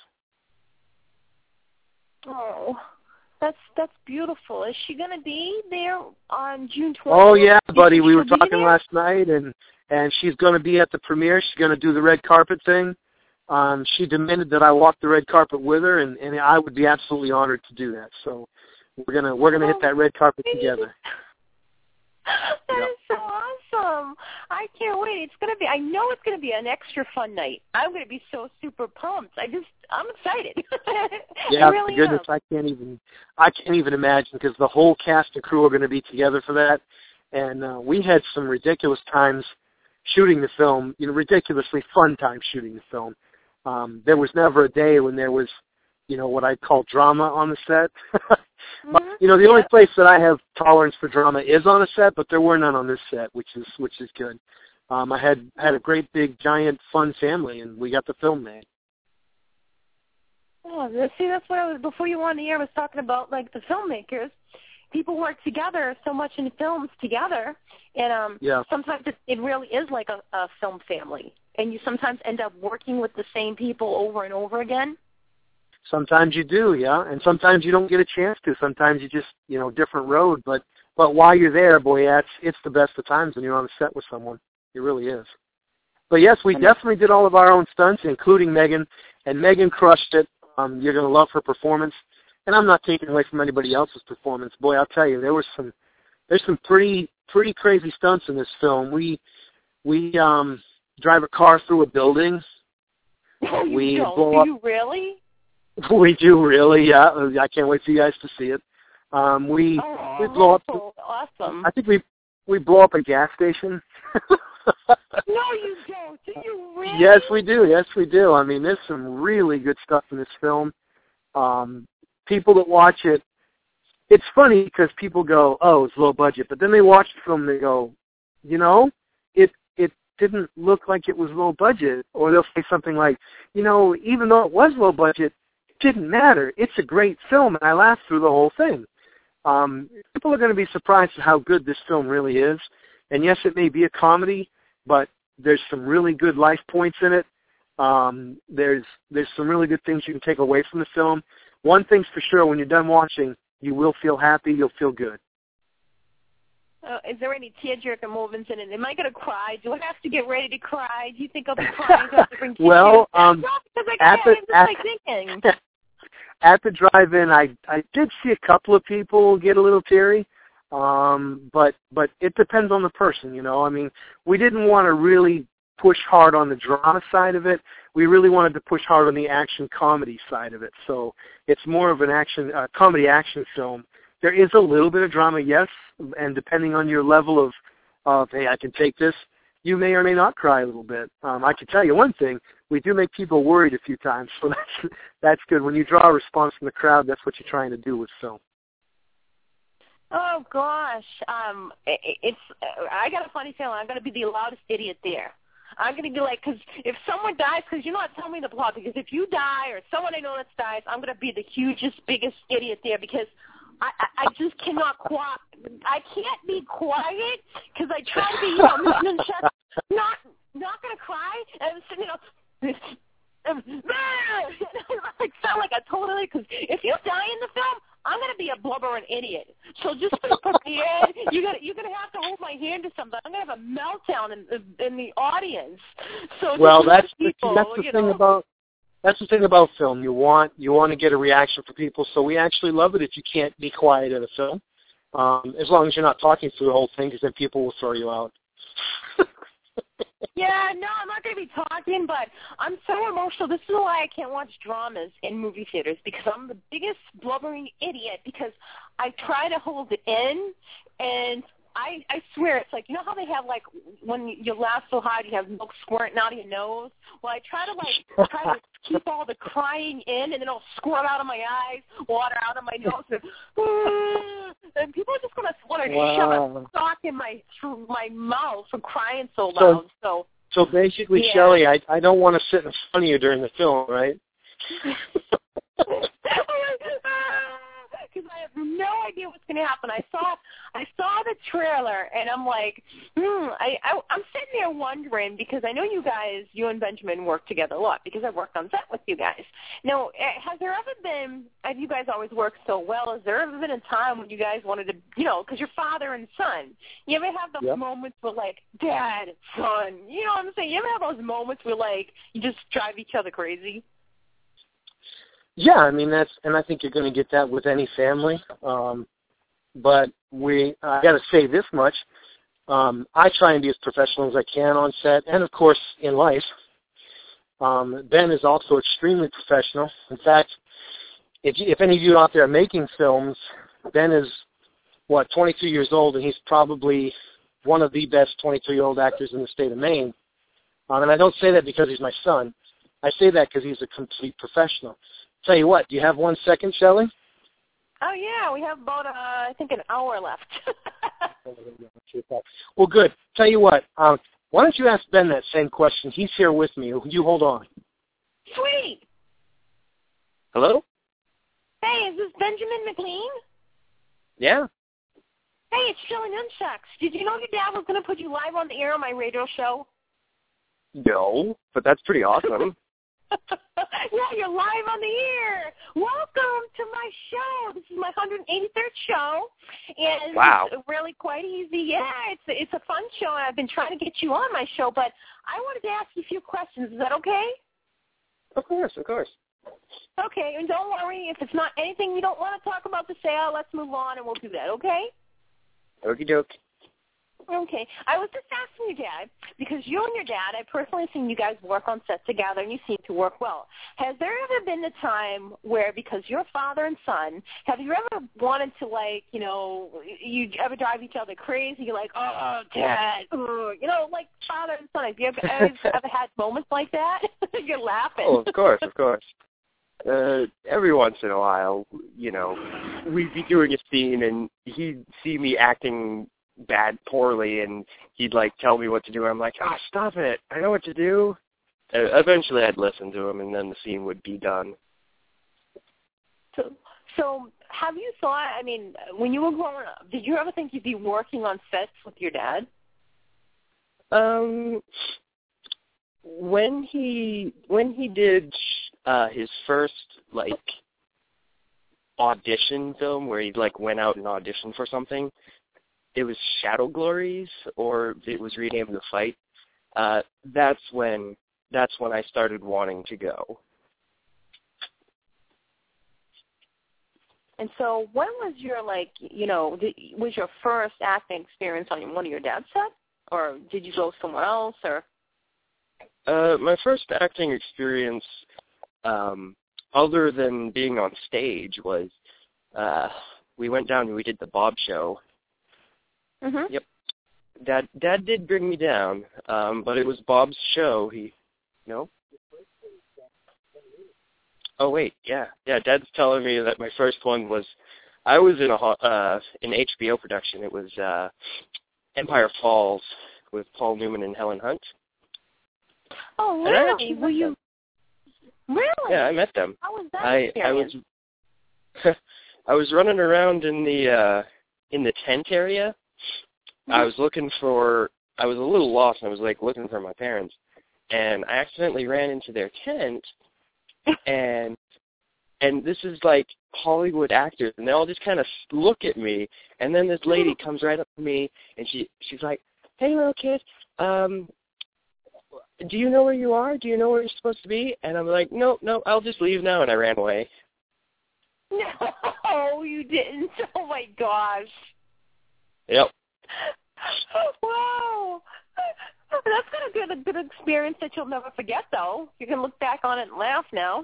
Oh, that's that's beautiful. Is she going to be there on June twentieth? Oh yeah, buddy. We were talking last night, and and she's going to be at the premiere. She's going to do the red carpet thing. Um, she demanded that I walk the red carpet with her, and, and I would be absolutely honored to do that. So we're gonna we're gonna hit that red carpet together. That yep. is so awesome! I can't wait. It's gonna be. I know it's gonna be an extra fun night. I'm gonna be so super pumped. I just I'm excited. Yeah, I really for goodness, am. I can't even I can't even imagine, because the whole cast and crew are going to be together for that, and uh, we had some ridiculous times shooting the film. You know, ridiculously fun times shooting the film. Um, there was never a day when there was, you know, what I'd call drama on the set. mm-hmm. But, you know, the only place that I have tolerance for drama is on a set, but there were none on this set, which is which is good. Um, I had had a great big giant fun family, and we got the film made. Oh, see, that's what I was before you were on the air. I was talking about like the filmmakers. People work together so much in films together, and um, yeah. sometimes it, it really is like a, a film family. And you sometimes end up working with the same people over and over again? Sometimes you do, yeah. And sometimes you don't get a chance to. Sometimes you just, you know, different road. But but while you're there, boy, yeah, it's, it's the best of times when you're on the set with someone. It really is. But, yes, we definitely did all of our own stunts, including Megan. And Megan crushed it. Um, you're going to love her performance. And I'm not taking away from anybody else's performance. Boy, I'll tell you, there was some, there's some pretty pretty crazy stunts in this film. We, we, um... drive a car through a building. Oh, you we don't. blow Do up. you really? We do really, yeah. I can't wait for you guys to see it. Um, we oh, we blow up. Awesome. I think we we blow up a gas station. No, you don't. Do you really? Yes, we do. Yes, we do. I mean, there's some really good stuff in this film. Um, people that watch it, it's funny because people go, "Oh, it's low budget," but then they watch the film and they go, "You know, it it didn't look like it was low budget," or they'll say something like, "You know, even though it was low budget, it didn't matter. It's a great film, and I laughed through the whole thing." Um, people are going to be surprised at how good this film really is. And yes, it may be a comedy, but there's some really good life points in it. Um, there's there's some really good things you can take away from the film. One thing's for sure, when you're done watching, you will feel happy, you'll feel good. Uh, is there any tear-jerking moments in it? Am I going to cry? Do I have to get ready to cry? Do you think I'll be crying? Do I have to bring well, um, no, because I at can't. the, I'm at, just like thinking. at the drive-in, I I did see a couple of people get a little teary, um, but but it depends on the person, you know. I mean, we didn't want to really push hard on the drama side of it. We really wanted to push hard on the action comedy side of it. So it's more of an action uh, comedy action film. There is a little bit of drama, yes, and depending on your level of, of hey, I can take this, you may or may not cry a little bit. Um, I can tell you one thing, we do make people worried a few times, so that's that's good. When you draw a response from the crowd, that's what you're trying to do with film. Oh, gosh. Um, it, it's. I got a funny feeling I'm going to be the loudest idiot there. I'm going to be like, because if someone dies, because you're not telling me the plot, because if you die or someone I know that dies, I'm going to be the hugest, biggest idiot there because I, I, I just cannot quiet. I can't be quiet because I try to be, you know, not not going to cry. And I'm sitting, you know, I sound like a totally, because if you die in the film, I'm going to be a blubbering idiot. So just be prepared. You're going you're to have to hold my hand to something. I'm going to have a meltdown in, in the audience. So well, that's people, the, that's the thing know. about that's the thing about film. You want you want to get a reaction from people. So we actually love it if you can't be quiet at a film, um, as long as you're not talking through the whole thing, because then people will throw you out. Yeah, no, I'm not going to be talking, but I'm so emotional. This is why I can't watch dramas in movie theaters, because I'm the biggest blubbering idiot, because I try to hold it in, and I I swear, it's like, you know how they have, like, when you laugh so hard, you have milk squirting out of your nose? Well, I try to, like, try to keep all the crying in, and then it'll squirt out of my eyes, water out of my nose, and, and people are just going to want to wow. shove a sock in my through my mouth from crying so loud. So, so, so basically, yeah. Shelley, I, I don't want to sit in front of you during the film, right? Because I have no idea what's going to happen. I saw, I saw the trailer, and I'm like, hmm. I, I, I'm sitting there wondering, because I know you guys, you and Benjamin work together a lot, because I've worked on set with you guys. Now, has there ever been? Have you guys always worked so well? Has there ever been a time when you guys wanted to, you know, because you're father and son? You ever have those yep. moments where, like, dad, son? You know what I'm saying? You ever have those moments where, like, you just drive each other crazy? Yeah, I mean, that's, and I think you're going to get that with any family. Um, but we, I got to say this much. Um, I try and be as professional as I can on set, and of course in life. Um, Ben is also extremely professional. In fact, if, you, if any of you out there are making films, Ben is, what, twenty-two years old, and he's probably one of the best twenty-two-year-old actors in the state of Maine. Um, and I don't say that because he's my son. I say that because he's a complete professional. Tell you what, do you have one second, Shelley? Oh, yeah, we have about, uh, I think, an hour left. Well, good. Tell you what, um, why don't you ask Ben that same question? He's here with me. You hold on. Sweet. Hello? Hey, is this Benjamin McLean? Yeah. Hey, it's Shelley Nunchucks. Did you know your dad was going to put you live on the air on my radio show? No, but that's pretty awesome. Yeah, you're live on the air. Welcome to my show. This is my one hundred eighty-third show, and wow. It's really quite easy. Yeah, it's it's a fun show, and I've been trying to get you on my show, but I wanted to ask you a few questions. Is that okay? Of course, of course. Okay, and don't worry, if it's not anything you don't want to talk about the sale, let's move on, and we'll do that, okay? Okie doke. Okay. I was just asking your dad, because you and your dad, I personally seen you guys work on set together, and you seem to work well. Has there ever been a time where, because you're father and son, have you ever wanted to, like, you know, you ever drive each other crazy? You're like, oh, Dad, ugh. You know, like father and son. Have you ever, ever, ever had moments like that? You're laughing. Oh, of course, of course. Uh, every once in a while, you know, we'd be doing a scene, and he'd see me acting bad, poorly, and he'd, like, tell me what to do. I'm like, ah, oh, stop it. I know what to do. Uh, eventually, I'd listen to him, and then the scene would be done. So, so have you thought, I mean, when you were growing up, did you ever think you'd be working on sets with your dad? Um, when he, when he did uh, his first, like, audition film, where he, like, went out and auditioned for something, it was Shadow Glories, or it was renamed The Fight. Uh, that's when that's when I started wanting to go. And so, when was your like, you know, did, was your first acting experience on one of your dad's sets, or did you go somewhere else, or? Uh, my first acting experience, um, other than being on stage, was uh, we went down and we did the Bob Show. Mm-hmm. Yep. Dad, Dad did bring me down, um, but it was Bob's show. He, no. Oh wait, yeah, yeah. Dad's telling me that my first one was, I was in a uh, an H B O production. It was uh, Empire Falls with Paul Newman and Helen Hunt. Oh, and really? Were you? Really? Yeah, I met them. How was that I experience? I was I was running around in the uh, in the tent area. Mm-hmm. I was looking for. I was a little lost, and I was like looking for my parents, and I accidentally ran into their tent. and and this is like Hollywood actors, and they all just kind of look at me, and then this lady comes right up to me, and she she's like, "Hey, little kid, um, do you know where you are? Do you know where you're supposed to be?" And I'm like, "No, no, I'll just leave now," and I ran away. No, you didn't. Oh my gosh. Yep. Wow. That's kind of good, a good experience that you'll never forget, though. You can look back on it and laugh now.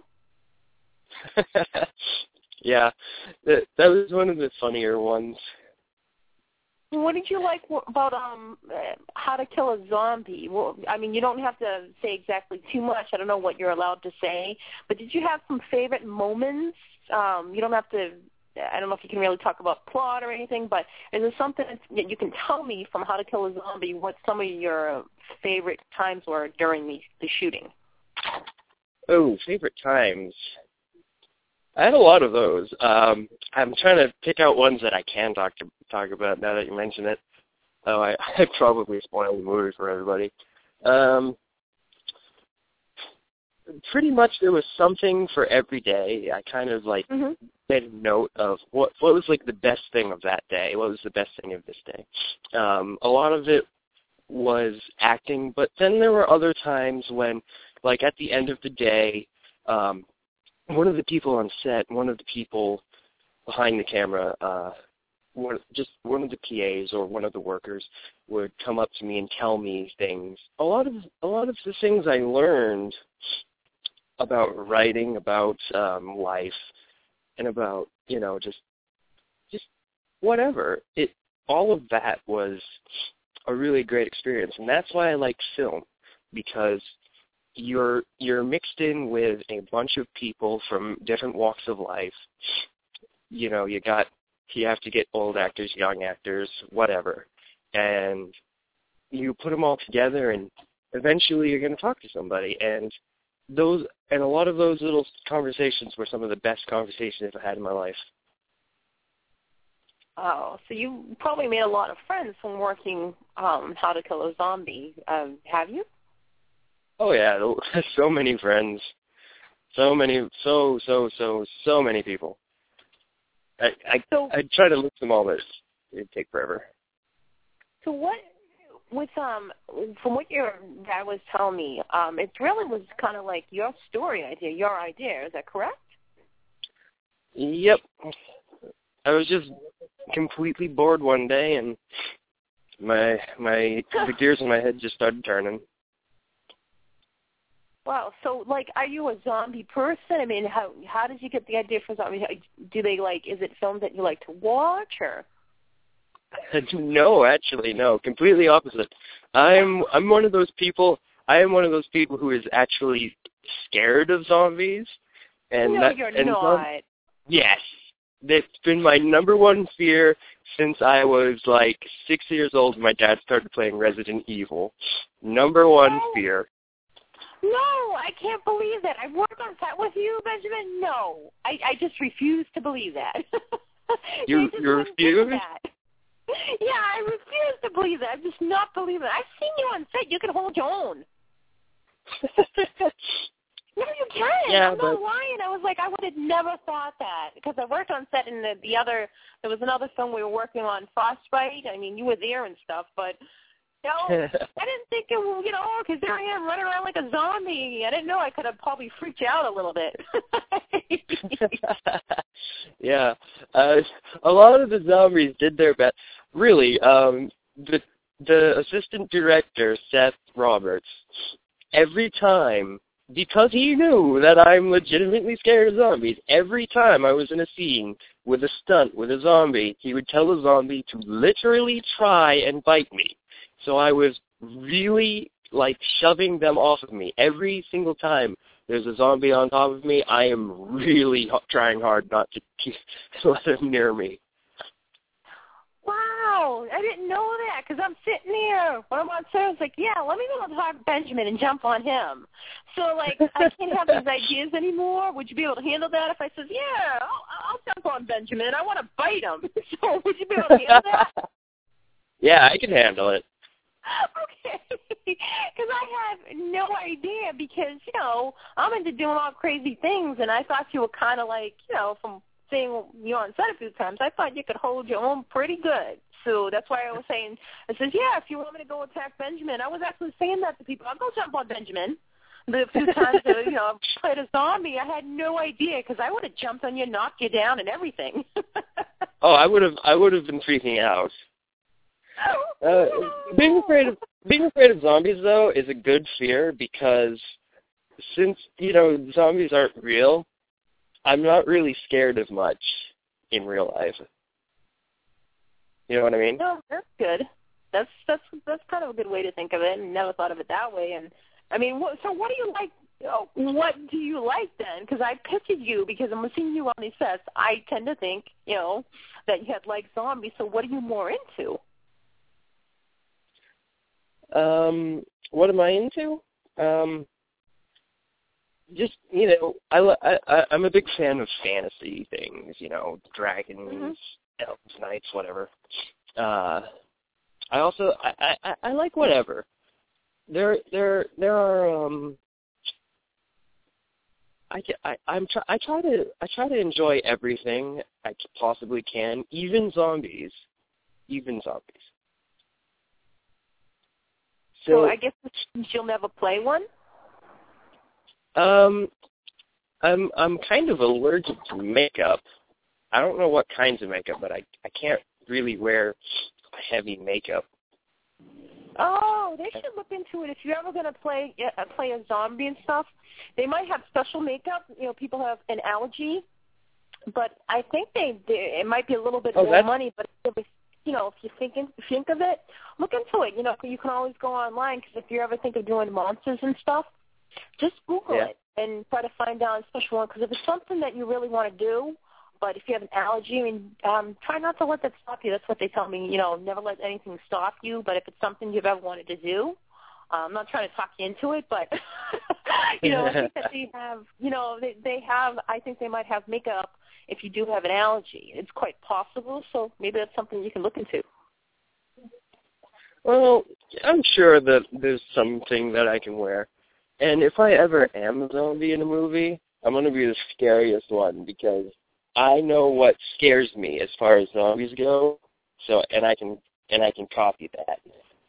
Yeah, that, that was one of the funnier ones. What did you like about um How to Kill a Zombie? Well, I mean, you don't have to say exactly too much. I don't know what you're allowed to say. But did you have some favorite moments? Um, you don't have to, I don't know if you can really talk about plot or anything, but is there something that you can tell me from How to Kill a Zombie what some of your favorite times were during the, the shooting? Oh, favorite times. I had a lot of those. Um, I'm trying to pick out ones that I can talk to, talk about now that you mention it. Oh, I, I probably spoiled the movie for everybody. Um, pretty much there was something for every day. I kind of like mm-hmm. made a note of what what was like the best thing of that day. What was the best thing of this day? Um, a lot of it was acting, but then there were other times when, like at the end of the day, um, one of the people on set, one of the people behind the camera, uh, one, just one of the P As or one of the workers would come up to me and tell me things. A lot of a lot of the things I learned about writing, about um, life, and about you know just just whatever. It all of that was a really great experience, and that's why I like film, because you're you're mixed in with a bunch of people from different walks of life. You know, you got you have to get old actors, young actors, whatever, and you put them all together, and eventually you're going to talk to somebody. And those and a lot of those little conversations were some of the best conversations I've had in my life. Oh, so you probably made a lot of friends from working um, How to Kill a Zombie. Um, have you? Oh yeah, so many friends, so many, so so so so many people. I I so, I try to list them all, but it'd take forever. So what, with um, from what your dad was telling me, um, it really was kind of like your story idea, your idea. Is that correct? Yep. I was just completely bored one day, and my my the gears in my head just started turning. Wow. So, like, are you a zombie person? I mean, how how did you get the idea for zombie? Do they like? Is it films that you like to watch, or? No, actually, no. Completely opposite. I'm I'm one of those people. I am one of those people who is actually scared of zombies. And no, that, you're and not. Zom- yes, that's been my number one fear since I was like six years old. And my dad started playing Resident Evil. Number one oh. fear. No, I can't believe that. I worked on set with you, Benjamin. No, I, I just refuse to believe that. You, you refuse? That. Yeah, I refuse to believe that. I'm just not believing it. I've seen you on set. You can hold your own. No, you can. Yeah, I'm but... not lying. I was like, I would have never thought that because I worked on set in the, the other, there was another film we were working on, Frostbite. I mean, you were there and stuff, but, you know, I didn't think it would, you know, because there I am running around like a zombie. I didn't know I could have probably freaked out a little bit. Yeah. Uh, a lot of the zombies did their best. Really, um, the the assistant director, Seth Roberts, every time, because he knew that I'm legitimately scared of zombies, every time I was in a scene with a stunt with a zombie, he would tell the zombie to literally try and bite me. So I was really, like, shoving them off of me. Every single time there's a zombie on top of me, I am really h- trying hard not to keep, let them near me. Wow, I didn't know that because I'm sitting there when I'm on set. I was like, yeah, let me go talk to Benjamin and jump on him. So, like, I can't have these ideas anymore. Would you be able to handle that if I said, yeah, I'll, I'll jump on Benjamin. I want to bite him. So would you be able to handle that? Yeah, I can handle it. Okay, because I have no idea because, you know, I'm into doing all crazy things, and I thought you were kind of like, you know, from seeing you on set a few times, I thought you could hold your own pretty good. So that's why I was saying, I says, yeah, if you want me to go attack Benjamin, I was actually saying that to people. I'll go jump on Benjamin. The few times that, you know, I've played a zombie, I had no idea because I would have jumped on you, knocked you down, and everything. Oh, I would have, I would have been freaking out. Uh, being afraid of being afraid of zombies though is a good fear because since you know zombies aren't real, I'm not really scared of much in real life. You know what I mean? No, that's good. That's that's that's kind of a good way to think of it. And never thought of it that way. And I mean, what, so what do you like? Oh, what do you like then? Because I pictured you because I'm seeing you on these sets. I tend to think, you know, that you had like zombies. So what are you more into? Um, what am I into? Um, just you know, I, I I'm a big fan of fantasy things. You know, dragons, mm-hmm. elves, knights, whatever. Uh, I also I, I, I like whatever. There there there are um. I, I I'm try, I try to I try to enjoy everything I possibly can, even zombies, even zombies. So, so I guess you'll never play one? Um, I'm I'm kind of allergic to makeup. I don't know what kinds of makeup, but I I can't really wear heavy makeup. Oh, they should look into it. If you're ever going to play uh, play a zombie and stuff, they might have special makeup. You know, people have an allergy, but I think they, they it might be a little bit oh, more that's... money. But you know, if you think if you think of it, look into it. You know, you can always go online because if you ever think of doing monsters and stuff, just Google yeah. it and try to find out a special one. Because if it's something that you really want to do, but if you have an allergy, I mean, um, try not to let that stop you. That's what they tell me. You know, never let anything stop you. But if it's something you've ever wanted to do, uh, I'm not trying to talk you into it, but you know, I think that they have. You know, they they have. I think they might have makeup if you do have an allergy. It's quite possible. So maybe that's something you can look into. Well, I'm sure that there's something that I can wear. And if I ever am a zombie in a movie, I'm going to be the scariest one because I know what scares me as far as zombies go. So, and I can and I can copy that.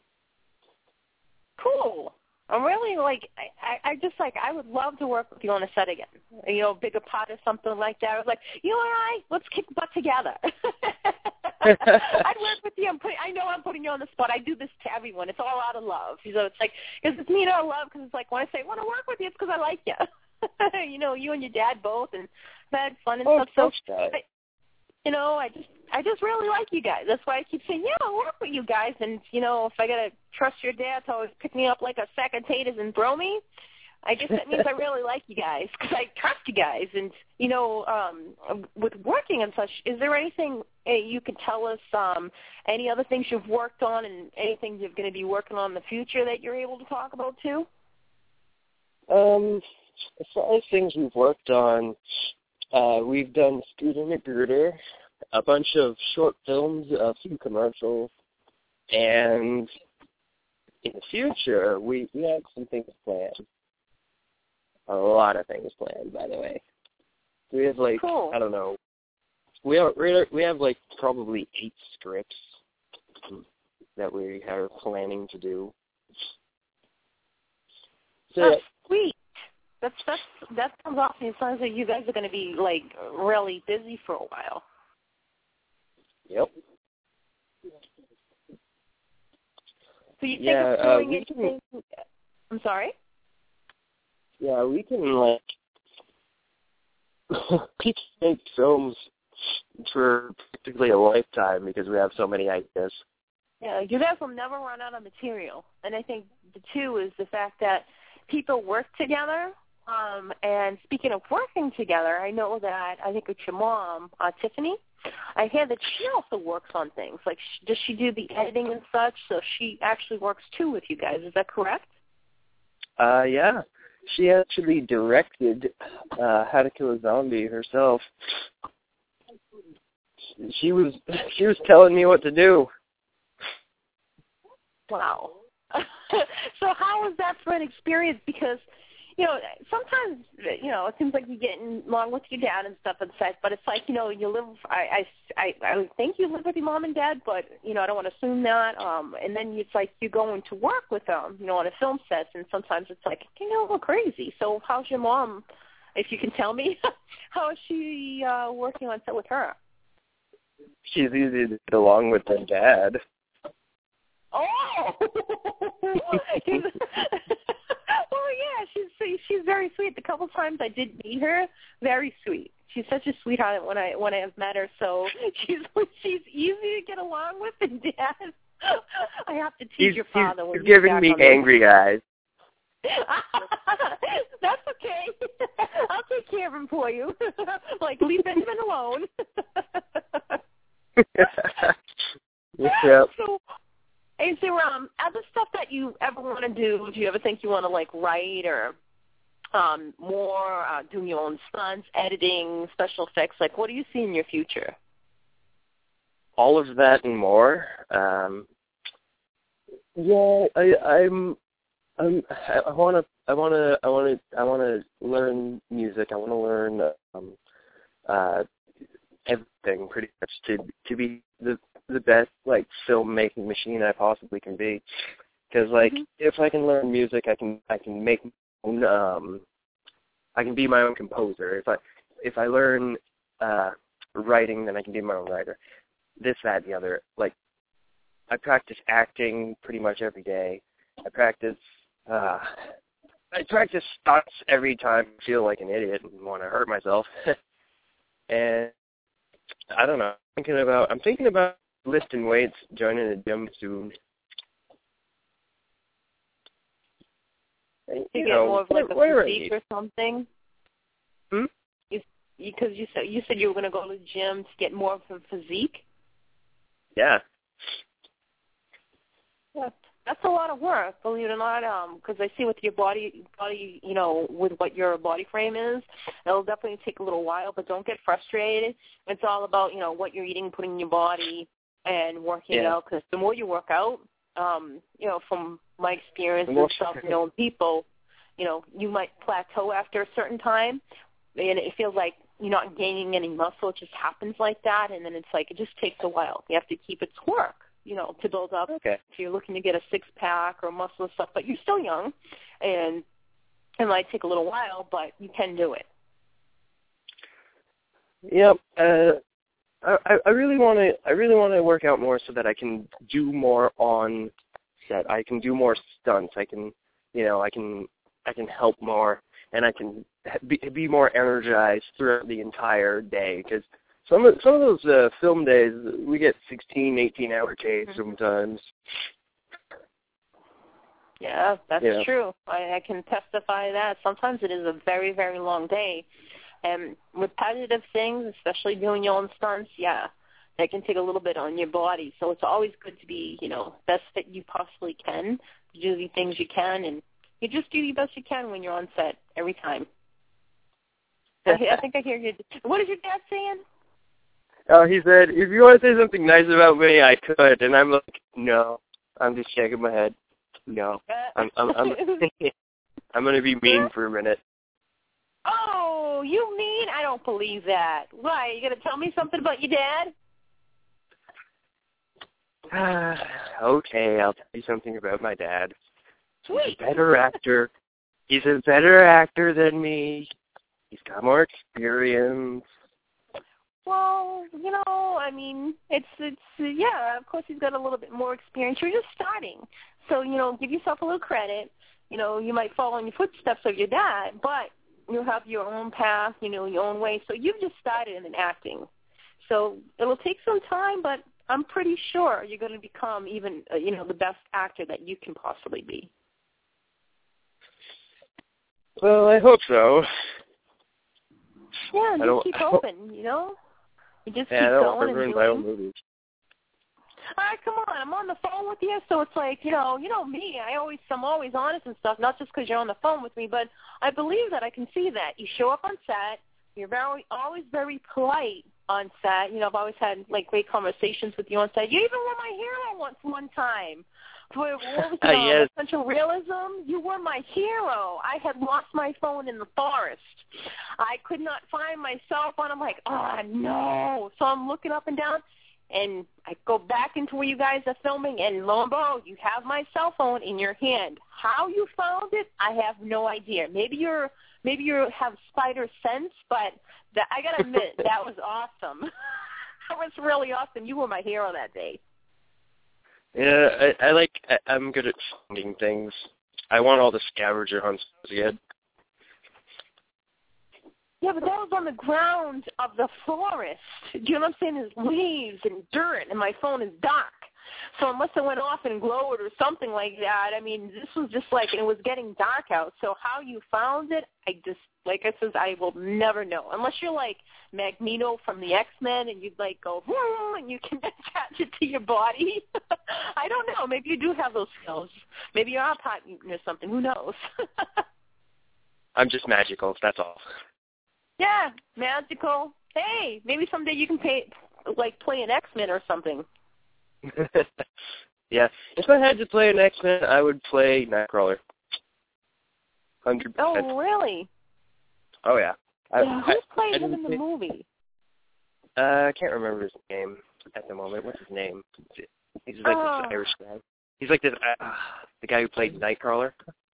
Cool. I'm really like I, I just like I would love to work with you on a set again. You know, bigger part or something like that. I was like, you know what? Let's kick butt together. I'd work with you. I'm putting, I know I'm putting you on the spot. I do this to everyone. It's all out of love. So it's like because it's me and I love because it's like when I say I want to work with you, it's because I like you. You know, you and your dad both, and I've had fun and oh, stuff. So, I, you know, I just I just really like you guys. That's why I keep saying, yeah, I'll work with you guys. And, you know, if I got to trust your dad to always pick me up like a sack of potatoes and throw me, I guess that means I really like you guys because I trust you guys. And, you know, um, with working and such, is there anything uh, you could tell us, um, any other things you've worked on and anything you're going to be working on in the future that you're able to talk about too? Um, as far as things we've worked on, uh, we've done Scooter McGruder, a bunch of short films, a few commercials, and in the future, we, we have some things planned. A lot of things planned, by the way. We have like Cool. I don't know. We have we have like probably eight scripts that we are planning to do. So That's sweet. That's that's that sounds awesome. It sounds like you guys are going to be like really busy for a while. Yep. So you think Yeah, of uh, doing we anything? can- I'm sorry. Yeah, we can like we can make films for practically a lifetime because we have so many ideas. Yeah, you guys will never run out of material. And I think the two is the fact that people work together. Um, and speaking of working together, I know that I think it's your mom, uh, Tiffany. I hear that she also works on things. Like, sh- does she do the editing and such? So she actually works too with you guys. Is that correct? Uh, yeah. She actually directed uh, How to Kill a Zombie herself. She was she was telling me what to do. Wow. So how was that for an experience? Because, you know, sometimes, you know, it seems like you're getting along with your dad and stuff and such, but it's like, you know, you live, I, I, I, I would think you live with your mom and dad, but, you know, I don't want to assume that. Um, and then it's like you're going to work with them, you know, on a film set, and sometimes it's like, you know, a little crazy. So how's your mom, if you can tell me, how is she uh, working on set with her? She's easy to get along with her dad. Oh, He's, oh yeah, she's she's very sweet. The couple times I did meet her, very sweet. She's such a sweetheart when I when I have met her. So she's she's easy to get along with. And Dad, I have to teach He's, your father. he's, when he's he's giving back me on the- angry eyes. That's okay. I'll take care of him for you. Like, leave Benjamin alone. Yep. So, is there um other stuff that you ever want to do? Do you ever think you want to like write or um more uh, doing your own stunts, editing, special effects? Like, what do you see in your future? All of that and more. Um, yeah, I, I'm. I'm. I want to. I want to. I want to. I want to learn music. I want to learn um, uh, everything pretty much to to be the the best like filmmaking machine I possibly can be. Because like Mm-hmm. if I can learn music, I can I can make my own, um I can be my own composer. If I if I learn uh, writing, then I can be my own writer. This, that, and the other. Like I practice acting pretty much every day. I practice uh, I practice stunts every time I feel like an idiot and want to hurt myself. And I don't know. I'm thinking about I'm thinking about lifting weights, joining a gym soon. You, You get know, more of like what- what do a I physique need? or something. Hmm? You because you, you said you said you were going to go to the gym to get more of a physique. Yeah. Yeah, that's a lot of work, believe it or not. Um, because I see with your body, body, you know, with what your body frame is, it'll definitely take a little while. But don't get frustrated. It's all about, you know, what you're eating, putting in your body, and working Yeah. out. Because the more you work out, um, you know, from my experience The more- with self-known people, you know, you might plateau after a certain time, and it feels like you're not gaining any muscle. It just happens like that, and then it's like it just takes a while. You have to keep it to work, you know, to build up. Okay. If you're looking to get a six-pack or muscle and stuff, but you're still young, and it might take a little while, but you can do it. Yep. Uh, I I really want to I really want to work out more so that I can do more on set. I can do more stunts. I can, you know, I can I can help more, and I can be, be more energized throughout the entire day. Because some of some of those uh, film days, we get sixteen, eighteen hour days sometimes. Yeah, that's Yeah. true. I, I can testify to that. Sometimes it is a very, very long day. And repetitive things, especially doing your own stunts, yeah, that can take a little bit on your body. So it's always good to be, you know, best that you possibly can, do the things you can, and you just do the best you can when you're on set every time. I, I think I hear you. What is your dad saying? Oh, he said, if you want to say something nice about me, I could. And I'm like, no. I'm just shaking my head. No. I'm I'm I'm, I'm going to be mean for a minute. Oh, No, you mean? I don't believe that. Why? You going to tell me something about your dad? Ah, okay, I'll tell you something about my dad. Sweet. He's a better actor. He's a better actor than me. He's got more experience. Well, you know, I mean, it's, it's yeah, of course he's got a little bit more experience. You're just starting. So, you know, give yourself a little credit. You know, you might follow in your footsteps of your dad, but you'll have your own path, you know, your own way. So you've just started in acting. So it'll take some time, but I'm pretty sure you're going to become even, uh, you know, the best actor that you can possibly be. Well, I hope so. Yeah, I just don't- keep open, you know? You just Yeah, keep I don't going want to and ruin doing. my own movies. All right, come on. I'm on the phone with you, so it's like, you know, you know me. I always, I'm always honest and stuff, not just because you're on the phone with me, but I believe that I can see that. You show up on set. You're very, always very polite on set. You know, I've always had, like, great conversations with you on set. You even were my hero once one time. For, what was it, Uh, um, yes. Essential Realism? You were my hero. I had lost my phone in the forest. I could not find my cell phone. I'm like, oh, no. So I'm looking up and down, and I go back into where you guys are filming, and lo and behold, you have my cell phone in your hand. How you found it, I have no idea. Maybe you're maybe you have spider sense, but that, I got to admit, that was awesome. That was really awesome. You were my hero that day. Yeah, I, I like, I, I'm good at finding things. I want all the scavenger hunts again. Yeah, but that was on the ground of the forest. Do you know what I'm saying? There's leaves and dirt, and my phone is dark. So unless it went off and glowed or something like that, I mean, this was just like, and it was getting dark out. So how you found it, I just, like I said, I will never know. Unless you're like Magneto from the X-Men and you'd like go, hmm, and you can attach it to your body. I don't know. Maybe you do have those skills. Maybe you're a pot mutant or something. Who knows? I'm just magical, that's all. Yeah, magical. Hey, maybe someday you can pay, like play an X-Men or something. Yeah, if I had to play an X-Men, I would play Nightcrawler. one hundred percent. Oh, really? Oh, yeah. I, Yeah, who I, played I him in the think- movie? Uh, I can't remember his name at the moment. What's his name? He's like Oh. this Irish guy. He's like this, uh, the guy who played Nightcrawler.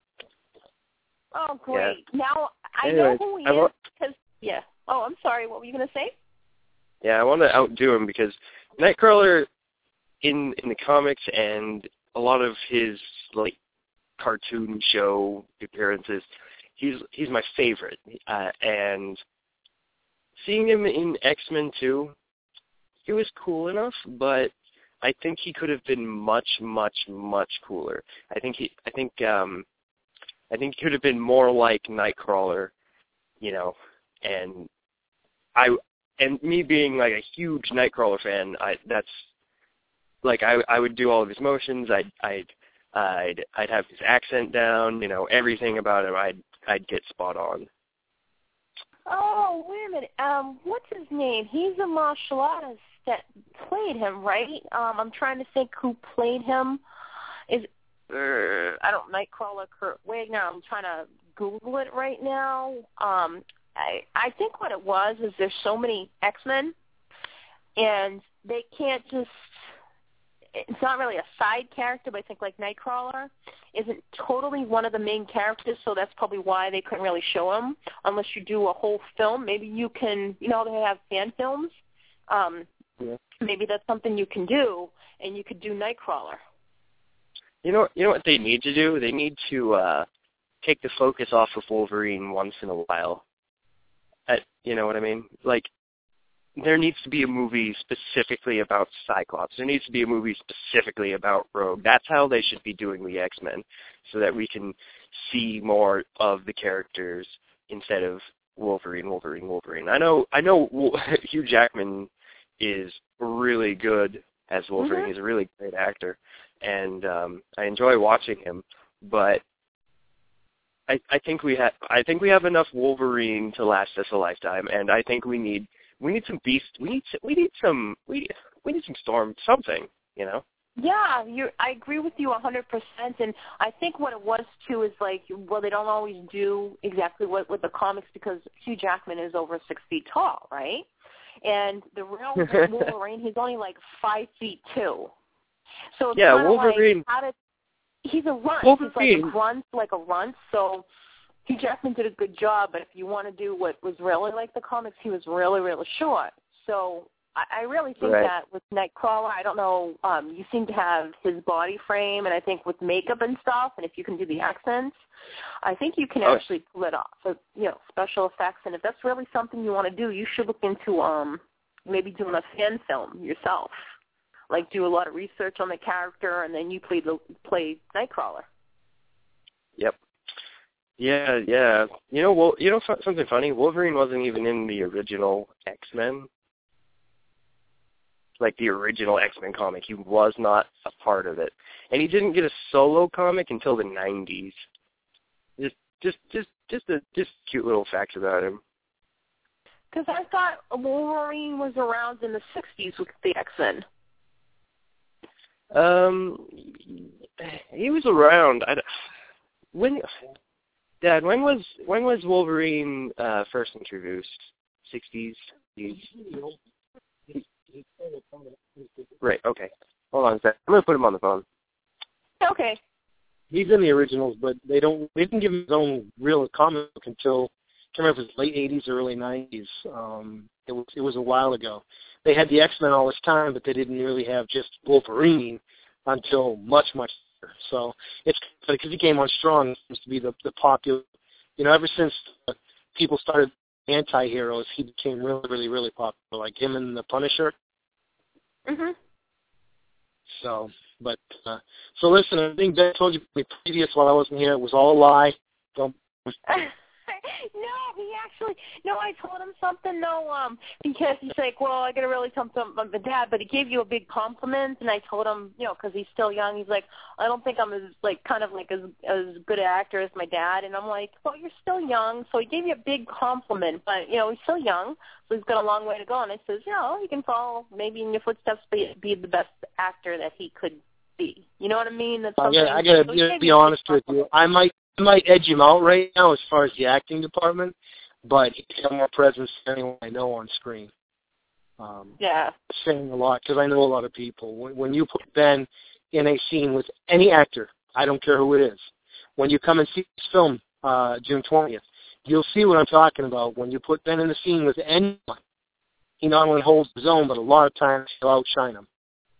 Oh, great. Yeah. Now, I Anyways, know who he I wa- is because, yeah. Oh, I'm sorry. What were you going to say? Yeah, I want to outdo him because Nightcrawler in in the comics and a lot of his like cartoon show appearances, he's he's my favorite. Uh, and seeing him in X-Men two, he was cool enough, but I think he could have been much, much, much cooler. I think he, I think, um, I think he could have been more like Nightcrawler, you know, and I, and me being like a huge Nightcrawler fan, I that's like I I would do all of his motions. I'd I'd I'd I'd have his accent down. You know, everything about him. I'd I'd get spot on. Oh, wait a minute. Um, what's his name? He's a martial artist that played him, right? Um, I'm trying to think who played him. Is uh, I don't Nightcrawler Kurt Wagner. I'm trying to Google it right now. Um, I I think what it was is there's so many X-Men, and they can't just. It's not really a side character, but I think like Nightcrawler isn't totally one of the main characters, so that's probably why they couldn't really show him unless you do a whole film. Maybe you can, you know, they have fan films. Um, Yeah. Maybe that's something you can do, and you could do Nightcrawler. You know, you know what they need to do? They need to uh, take the focus off of Wolverine once in a while. At, you know what I mean? Like, there needs to be a movie specifically about Cyclops. There needs to be a movie specifically about Rogue. That's how they should be doing the X-Men, so that we can see more of the characters instead of Wolverine, Wolverine, Wolverine. I know, I know, Hugh Jackman is really good as Wolverine. Mm-hmm. He's a really great actor, and um, I enjoy watching him. But I, I think we have, I think we have enough Wolverine to last us a lifetime, and I think we need. We need some beast. We need. We need some. We we need some storm. Something. You know. Yeah, you. I agree with you one hundred percent, and I think what it was too is like, well, they don't always do exactly what with the comics because Hugh Jackman is over six feet tall, right? And the real Wolverine, he's only like five feet two. So it's yeah, kind of Wolverine. Like how did, he's a runt. Wolverine. He's like a grunt, like a runt. So Hugh Jackman did a good job, but if you want to do what was really like the comics, he was really, really short. So I, I really think right. that with Nightcrawler, I don't know, um, you seem to have his body frame, and I think with makeup and stuff, and if you can do the accents, I think you can oh. actually pull it off. So, you know, special effects, and if that's really something you want to do, you should look into um, maybe doing a fan film yourself. Like do a lot of research on the character, and then you play the play Nightcrawler. Yep. Yeah, yeah. You know, well, you know something funny? Wolverine wasn't even in the original X-Men. Like the original X-Men comic. He was not a part of it. And he didn't get a solo comic until the nineties. Just just just just a just cute little facts about him. Because I thought Wolverine was around in the sixties with the X-Men. Um, he was around. I, when, Dad, when was when was Wolverine uh, first introduced? Sixties. Right. Okay. Hold on a sec. I'm gonna put him on the phone. Okay. He's in the originals, but they don't. They didn't give him his own real comic book until I can't remember if it was late eighties or early nineties. Um, it was it was a while ago. They had the X-Men all this time, but they didn't really have just Wolverine until much much later. So it's because he came on strong. It seems to be the the popular. You know, ever since uh, people started anti-heroes, he became really really really popular. Like him and the Punisher. Mhm. So, but uh, so listen. I think Ben told you previous while I wasn't here. It was all a lie. Don't. No, he actually, no, I told him something, no, um, because he's like, well, I got to really tell him something about my dad, but he gave you a big compliment, and I told him, you know, because he's still young, he's like, I don't think I'm as, like, kind of like as, as good an actor as my dad, and I'm like, well, you're still young, so he gave you a big compliment, but, you know, he's still young, so he's got a long way to go, and I says, you know, he can follow maybe in your footsteps, be, be the best actor that he could be. You know what I mean? That's uh, something. yeah, I got to so be honest with you. I might I might edge him out right now as far as the acting department, but he's got more presence than anyone I know on screen. Um, yeah. Saying a lot, because I know a lot of people. When, when you put Ben in a scene with any actor, I don't care who it is, when you come and see this film uh, June twentieth, you'll see what I'm talking about. When you put Ben in the scene with anyone, he not only holds his own, but a lot of times he'll outshine him.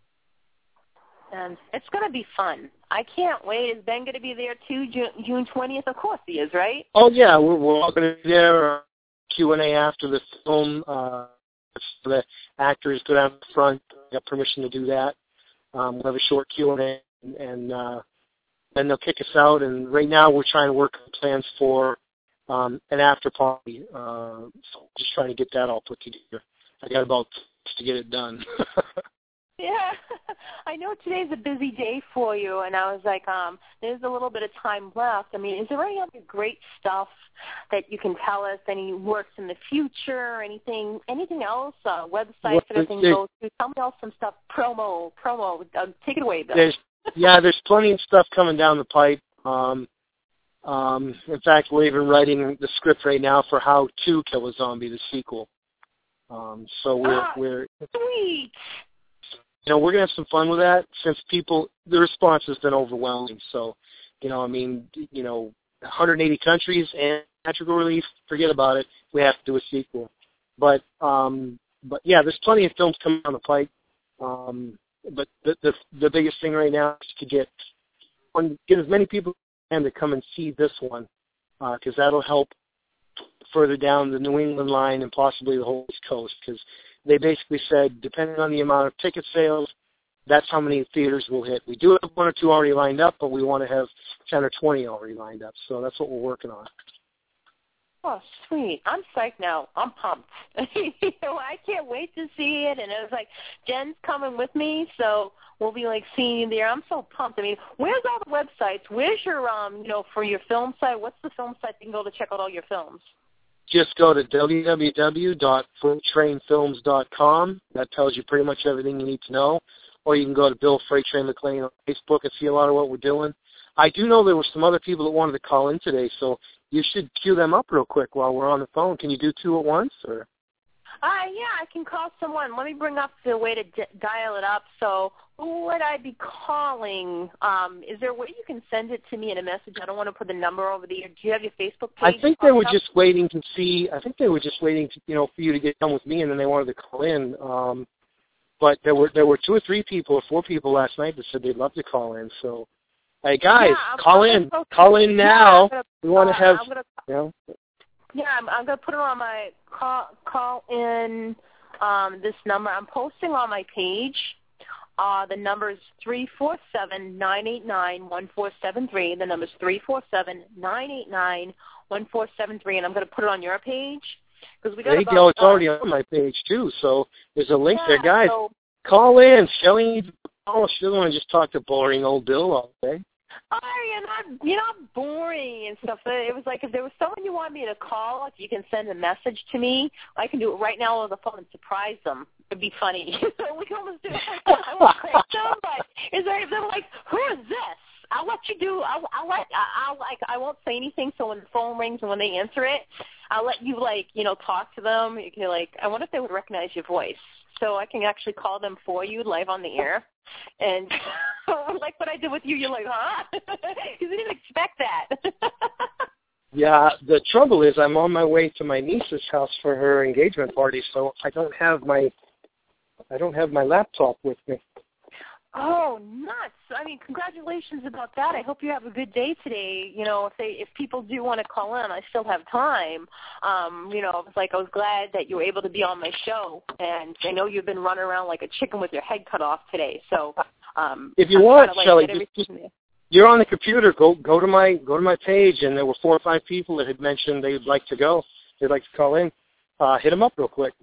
And it's going to be fun. I can't wait. Is Ben going to be there too, June twentieth? Of course he is, right? Oh, yeah. We're, we're all going to be there. Q and A after the film. Uh, the actors go down the front. I got permission to do that. Um, we'll have a short Q and A, and, and uh, then they'll kick us out. And right now we're trying to work on plans for um, an after party. Uh, so just trying to get that all put together. I got about to get it done. Yeah, I know today's a busy day for you, and I was like, um, there's a little bit of time left. I mean, is there any other great stuff that you can tell us? Any works in the future? Anything? Anything else? Uh, websites well, that everything goes through? Tell me else some stuff. Promo, promo. Uh, take it away, Bill. There's, yeah, there's plenty of stuff coming down the pipe. Um, um, in fact, we're even writing the script right now for How to Kill a Zombie, the sequel. Um, so we're ah, we're sweet. You know, we're going to have some fun with that since people, the response has been overwhelming. So, you know, I mean, you know, one hundred eighty countries and theatrical release, forget about it. We have to do a sequel. But, um, but yeah, there's plenty of films coming down the pipe. Um, but the, the the biggest thing right now is to get get as many people as can to come and see this one, because uh, that'll help further down the New England line and possibly the whole East Coast, because they basically said, depending on the amount of ticket sales, that's how many theaters we'll hit. We do have one or two already lined up, but we want to have ten or twenty already lined up. So that's what we're working on. Oh, sweet. I'm psyched now. I'm pumped. you know, I can't wait to see it. And it was like, Jen's coming with me, so we'll be, like, seeing you there. I'm so pumped. I mean, where's all the websites? Where's your, um, you know, for your film site? What's the film site you can go to check out all your films? Just go to w w w dot full train films dot com. That tells you pretty much everything you need to know. or you can go to Bill Freight Train McLean on Facebook and see a lot of what we're doing. I do know there were some other people that wanted to call in today, so you should cue them up real quick while we're on the phone. Can you do two at once? Or? Uh, yeah, I can call someone. Let me bring up the way to d- dial it up. So who would I be calling? Um, is there a way you can send it to me in a message? I don't want to put the number over the air. Do you have your Facebook page? I think they were just waiting to see. I think they were just waiting, to, you know, for you to get done with me, and then they wanted to call in. Um, but there were there were two or three people or four people last night that said they'd love to call in. So, hey guys, yeah, call in, so call in now. Yeah, gonna, we want to uh, have, gonna, you know. Yeah, I'm, I'm going to put it on my call, call in um, this number. I'm posting on my page. Uh, the number is three four seven, nine eight nine, one four seven three. The number is three four seven, nine eight nine, one four seven three, and I'm going to put it on your page. Because we got there you about, go. It's uh, already on my page, too, so there's a link yeah, there. Guys, so, call in. Shelly, oh, she doesn't want to just talk to boring old Bill all day. Oh, you're not, you're not boring and stuff. It was like if there was someone you want me to call, if you can send a message to me, I can do it right now on the phone and surprise them. It'd be funny. We can almost do it. I won't crank them, but is there, they're like, who is this? I'll let you do. I'll, I'll let. I'll like. I won't say anything. So when the phone rings and when they answer it, I'll let you like you know talk to them. You can like. I wonder if they would recognize your voice, so I can actually call them for you live on the air. And like what I did with you, you're like, huh? You didn't expect that. Yeah, the trouble is I'm on my way to my niece's house for her engagement party, so I don't have my I don't have my laptop with me. Oh, nuts! I mean, congratulations about that. I hope you have a good day today. You know, if they if people do want to call in, I still have time. Um, you know, it's like I was glad that you were able to be on my show, and I know you've been running around like a chicken with your head cut off today. So, um, if you I'm want, like, Shelley, just, just, you're on the computer. Go go to my go to my page, and there were four or five people that had mentioned they'd like to go. They'd like to call in. Uh, hit them up real quick.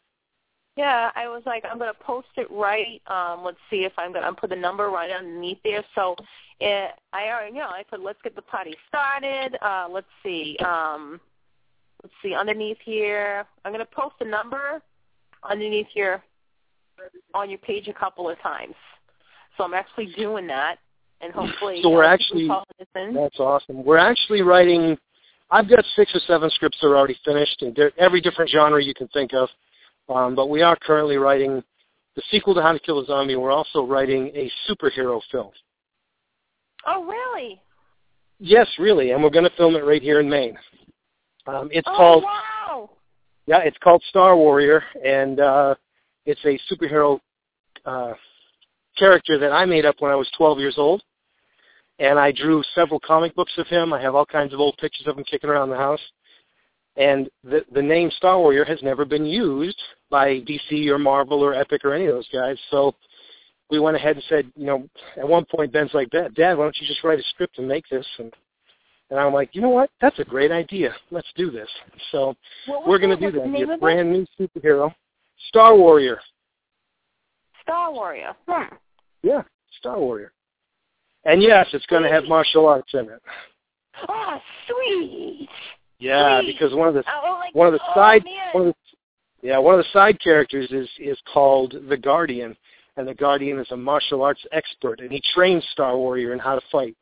Yeah, I was like, I'm going to post it right. Um, let's see if I'm going to put the number right underneath there. So it, I already, you know, I put, let's get the party started. Uh, let's see. Um, let's see, underneath here. I'm going to post the number underneath here on your page a couple of times. So I'm actually doing that, and hopefully so we're uh, actually, in. That's awesome. We're actually writing, I've got six or seven scripts that are already finished, and they're every different genre you can think of. Um, but we are currently writing the sequel to How to Kill a Zombie. We're also writing a superhero film. Oh, really? Yes, really, and we're going to film it right here in Maine. Um, it's oh, called wow. Yeah, it's called Star Warrior, and uh, it's a superhero uh, character that I made up when I was twelve years old, and I drew several comic books of him. I have all kinds of old pictures of him kicking around the house. And the the name Star Warrior has never been used by D C or Marvel or Epic or any of those guys. So we went ahead and said, you know, at one point Ben's like, Dad, why don't you just write a script and make this? And and I'm like, you know what? That's a great idea. Let's do this. So we're going to do that. It's a brand new superhero, Star Warrior. Star Warrior. Hmm. Yeah, Star Warrior. And yes, it's going to have martial arts in it. Oh, sweet. Yeah, Sweet. because one of the oh, like, one of the oh, side man. one of the, yeah one of the side characters is is called the Guardian, and the Guardian is a martial arts expert, and he trains Star Warrior in how to fight.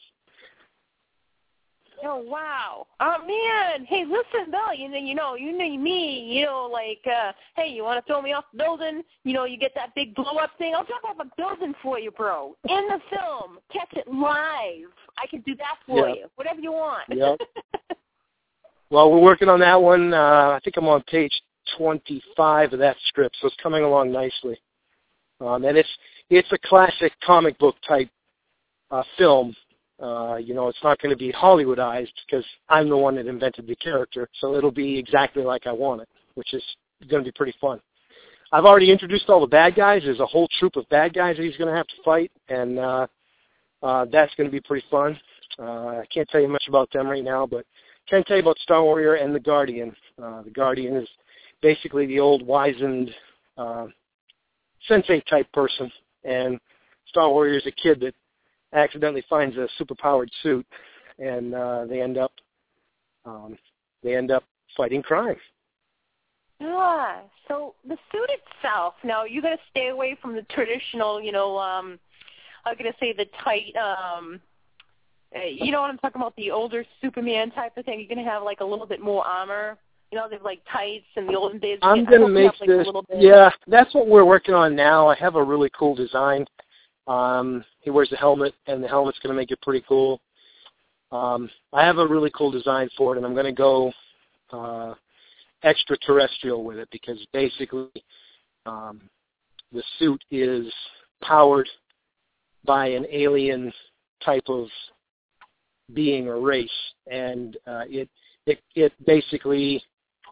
Oh wow! Oh man! Hey, listen, Bill. You know, you know, you know me. You know, like, uh, hey, you want to throw me off the building? You know, you get that big blow up thing. I'll jump off a building for you, bro. In the film, catch it live. I can do that for Yep. you. Whatever you want. Yep. Well, we're working on that one. Uh, I think I'm on page twenty-five of that script, so it's coming along nicely. Um, and it's it's a classic comic book type uh, film. Uh, you know, it's not going to be Hollywoodized because I'm the one that invented the character, so it'll be exactly like I want it, which is going to be pretty fun. I've already introduced all the bad guys. There's a whole troop of bad guys that he's going to have to fight, and uh, uh, that's going to be pretty fun. Uh, I can't tell you much about them right now, but I can tell you about Star Warrior and the Guardian. Uh, the Guardian is basically the old wizened uh, sensei-type person, and Star Warrior is a kid that accidentally finds a superpowered suit, and uh, they end up um, they end up fighting crime. Yeah. So the suit itself, now you got to stay away from the traditional, you know, um, I'm going to say the tight, um, you know what I'm talking about, the older Superman type of thing. You're going to have like a little bit more armor. You know, they're like tights in the olden days. I'm going to make like this, a yeah, that's what we're working on now. I have a really cool design. Um, he wears a helmet, and the helmet's going to make it pretty cool. Um, I have a really cool design for it, and I'm going to go uh, extraterrestrial with it because basically um, the suit is powered by an alien type of being or race, and uh, it it it basically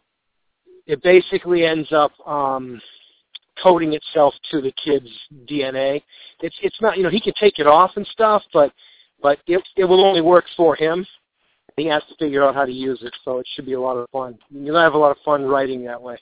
it basically ends up um, coding itself to the kid's D N A. It's it's not, you know, he can take it off and stuff, but but it it will only work for him. He has to figure out how to use it, so it should be a lot of fun. You're gonna have a lot of fun writing that way.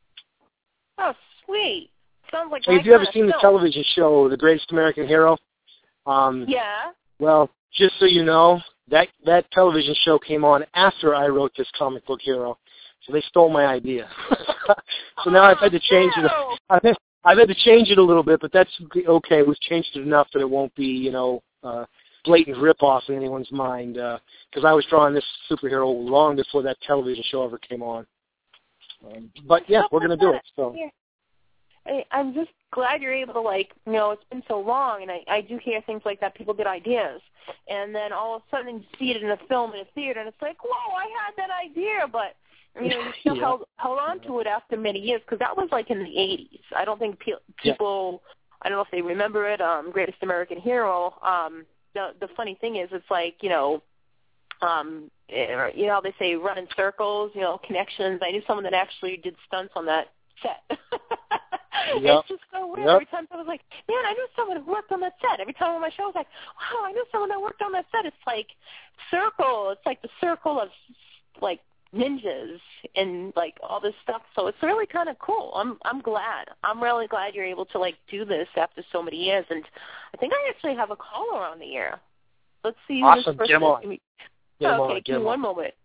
Oh, sweet! Sounds like. Hey, have you ever seen the television show The Greatest American Hero? Um, yeah. Well, just so you know, that that television show came on after I wrote this comic book hero, so they stole my idea. So now oh, I've had to change no. it. I've had, I've had to change it a little bit, but that's okay. We've changed it enough that it won't be, you know, uh, blatant rip-off in anyone's mind. Because uh, I was drawing this superhero long before that television show ever came on. Um, but yeah, we're gonna do it. So. Yeah. I, I'm just glad you're able to, like, you know, it's been so long, and I, I do hear things like that. People get ideas, and then all of a sudden you see it in a film in a theater, and it's like, whoa, I had that idea, but, you know, you still yeah. held, held on to it after many years, because that was, like, in the eighties. I don't think pe- people, yeah. I don't know if they remember it, um, Greatest American Hero. Um, the, the funny thing is, it's like, you know, um, you know, they say run in circles, you know, connections. I knew someone that actually did stunts on that set. Yep. It's just so weird. Yep. Every time I was like, man, I knew someone who worked on that set. Every time on my show, I was like, wow, I knew someone that worked on that set. It's like circle. It's like the circle of like ninjas and like all this stuff. So it's really kind of cool. I'm I'm glad. I'm really glad you're able to like do this after so many years. And I think I actually have a caller on the air. Let's see who awesome. this person Get on. is. Get oh, on. okay, give me one moment.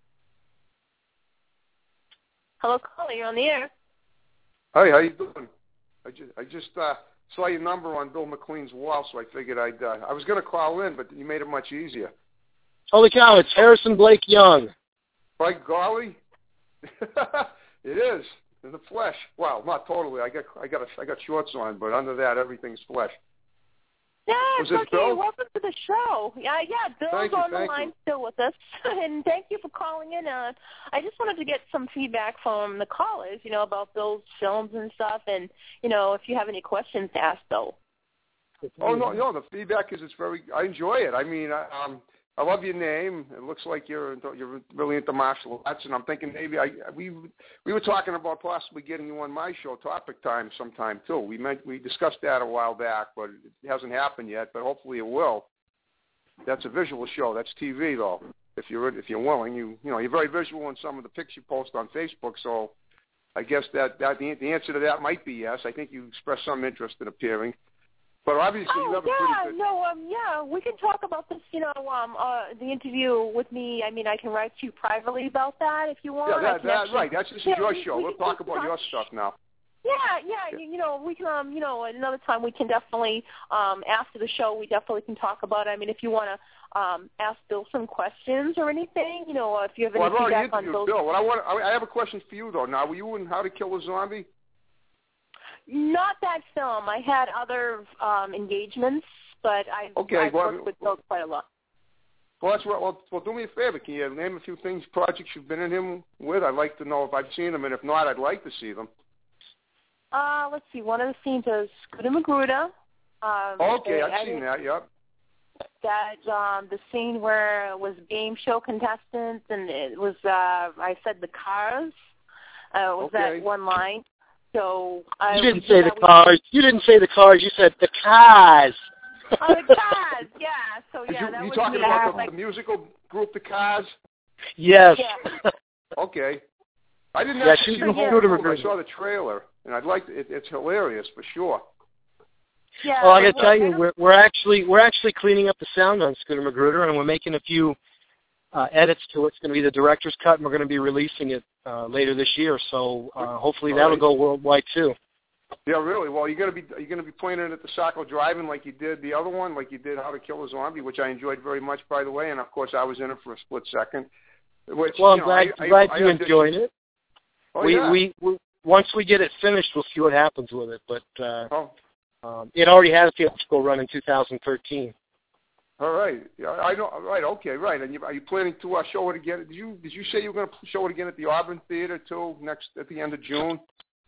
Hello, caller. You're on the air. Hi, how you doing? I just, I just uh, saw your number on Bill McLean's wall, so I figured I'd. Uh, I was going to call in, but you made it much easier. Holy cow! It's Harrison Blake Young. By golly, it is in the flesh. Well, not totally. I got, I got, a, I got shorts on, but under that, everything's flesh. Yeah, was it's this okay. Bill? Welcome to the show. Yeah, yeah. Bill's thank you, on the thank line you. still with us, and thank you for calling in. Uh, I just wanted to get some feedback from the callers, you know, about Bill's films and stuff, and you know, if you have any questions to ask Bill. Oh no, no. The feedback is it's very. I enjoy it. I mean, I, um, I love your name. It looks like you're you're really into martial arts, and I'm thinking maybe I we we were talking about possibly getting you on my show, Topic Time, sometime too. We meant we discussed that a while back, but it hasn't happened yet. But hopefully it will. That's a visual show. That's T V though. If you're if you're willing, you you know you're very visual in some of the pics you post on Facebook. So I guess that that the, the answer to that might be yes. I think you expressed some interest in appearing. But obviously oh, you have yeah, a pretty good... no, um, yeah, we can talk about this, you know, um, uh, the interview with me. I mean, I can write to you privately about that if you want. Yeah, that, that, actually, right. That's this is you your know, show. we, We'll we talk can about talk. your stuff now. Yeah, yeah, you, you know, we can, um, you know, another time we can definitely, um, after the show, we definitely can talk about it. I mean, if you want to um, ask Bill some questions or anything, you know, if you have any well, I've already feedback on interviewed Bill's... Bill. What I want, I have a question for you though. Now, were you in How to Kill a Zombie? Not that film. I had other um, engagements, but I, okay, I've well, worked with Bill quite a lot. Well, that's what, well, well, do me a favor. Can you name a few things, projects you've been in him with? I'd like to know if I've seen them, and if not, I'd like to see them. Uh, let's see. One of the scenes is Scooter Magruder. Um, okay, I've I seen that, yep. That, um, the scene where it was game show contestants, and it was, uh, I said the cars. Uh, was okay. that one line? So I You didn't say the cars. You didn't say the cars. You said the cars. Oh, the Cars, yeah. So yeah, you, that you was talking yeah, about the, like, the musical group, the Cars? Yes. Yeah. Okay. I didn't yeah, actually she's see the in whole Scooter film. I saw the trailer, and I'd like to, it, it's hilarious for sure. Yeah. Well, I got to tell you, we're we're actually we're actually cleaning up the sound on Scooter Magruder, and we're making a few uh, edits to it. It's going to be the director's cut, and we're going to be releasing it uh, later this year. So uh, hopefully All that'll right. go worldwide too. Yeah, really. Well, you're gonna be are you gonna be playing it at the Saco Drive-In like you did the other one, like you did How to Kill a Zombie, which I enjoyed very much, by the way. And of course, I was in it for a split second. Which, Well, I'm you know, glad, I, glad I, you I enjoyed it. Oh, we, yeah. we we once we get it finished, we'll see what happens with it. But uh, Oh. um, it already has a theatrical run in two thousand thirteen. All right. Yeah, I know. Right. Okay. Right. And you, are you planning to uh, show it again? Did you Did you say you were going to show it again at the Auburn Theater too next at the end of June?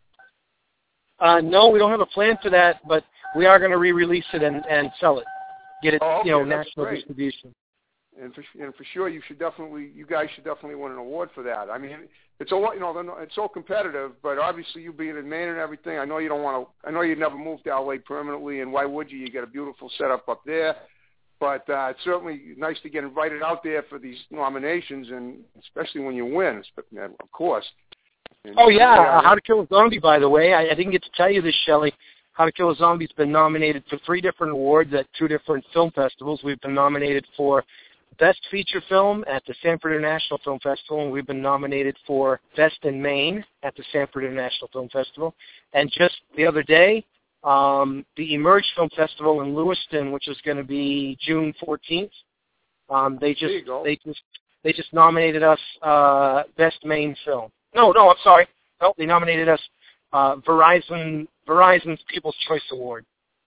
Uh, no, we don't have a plan for that, but we are going to re-release it and, and sell it, get it, Oh, okay, you know, that's national great. distribution. And for and for sure, you should definitely, you guys should definitely win an award for that. I mean, it's a lot, you know, it's so competitive. But obviously, you being in Maine and everything, I know you don't want to. I know you'd never move to L A permanently, and why would you? You get a beautiful setup up there. But uh, it's certainly nice to get invited out there for these nominations, and especially when you win, of course. And, Oh, yeah, uh, uh, How to Kill a Zombie, by the way. I, I didn't get to tell you this, Shelley. How to Kill a Zombie's been nominated for three different awards at two different film festivals. We've been nominated for Best Feature Film at the Sanford International Film Festival, and we've been nominated for Best in Maine at the Sanford International Film Festival. And just the other day, um, the Emerge Film Festival in Lewiston, which is going to be June fourteenth, um, they just There you go. they just they just nominated us uh, Best Maine Film. No, no, I'm sorry. No, they nominated us uh, Verizon Verizon's People's Choice Award.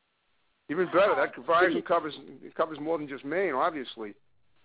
Even better. That Verizon covers covers more than just Maine, obviously.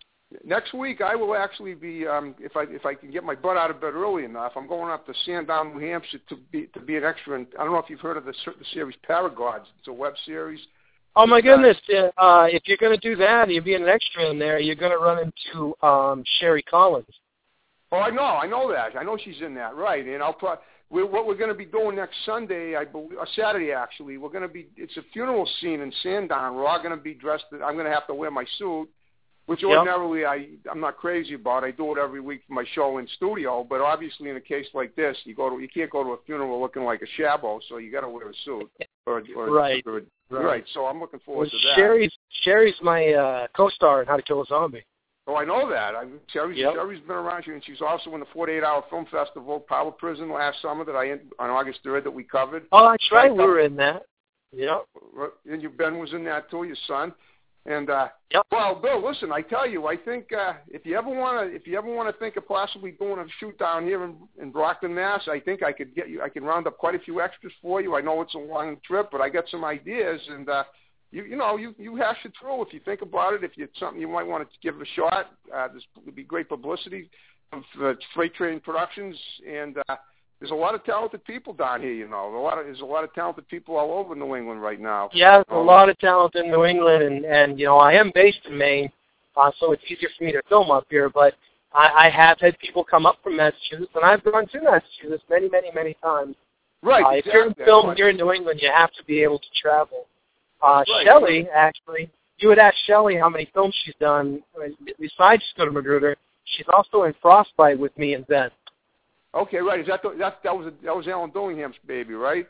Next week, I will actually be, um, if I if I can get my butt out of bed early enough, I'm going up to Sandown, New Hampshire to be to be an extra. In, I don't know if you've heard of the, the series Paragods. It's a web series. Oh my It's, uh, goodness! Uh, if you're going to do that, and you're being an extra in there, you're going to run into um, Sherry Collins. Oh, I know, I know that. I know she's in that, right? And I'll pro- we're, what we're going to be doing next Sunday, I believe, or Saturday actually. We're going to be. It's a funeral scene in Sandown. We're all going to be dressed. I'm going to have to wear my suit, which Yep. ordinarily I I'm not crazy about. I do it every week for my show in studio. But obviously, in a case like this, you go to you can't go to a funeral looking like a shabbo, so you got to wear a suit. Or, or, Right. Or, Right. right. So I'm looking forward Well, to that. Sherry's Sherry's my uh, co-star in How to Kill a Zombie. Oh, I know that. I, Sherry's, Yep. Sherry's been around here, and she's also in the forty-eight hour Film Festival, Power Prison, last summer that I on August third that we covered. Oh, that's right. We were in that. Yep. And your Ben was in that too, your son. And uh, Yep. well, Bill, listen, I tell you, I think uh, if you ever want to, if you ever want to think of possibly doing a shoot down here in, in Brockton, Mass, I think I could get you. I can round up quite a few extras for you. I know it's a long trip, but I got some ideas, and uh, you, you know, you you hash it through if you think about it. If it's something you might want to give it a shot, uh, this would be great publicity of uh, Freight Train Productions, and uh, there's a lot of talented people down here. You know, a lot of there's a lot of talented people all over New England right now. Yeah, there's a Um, lot of talent in New England, and, and you know, I am based in Maine, uh, so it's easier for me to film up here, but I, I have had people come up from Massachusetts, and I've gone to Massachusetts many, many, many times. Right. Uh, if you're in exactly. film Right. here in New England, you have to be able to travel. Uh, Right. Shelley, actually, you would ask Shelley how many films she's done. Besides Scooter Magruder, she's also in Frostbite with me and Ben. Okay, right. Is that the, that that was a, that was Alan Dillingham's baby, right?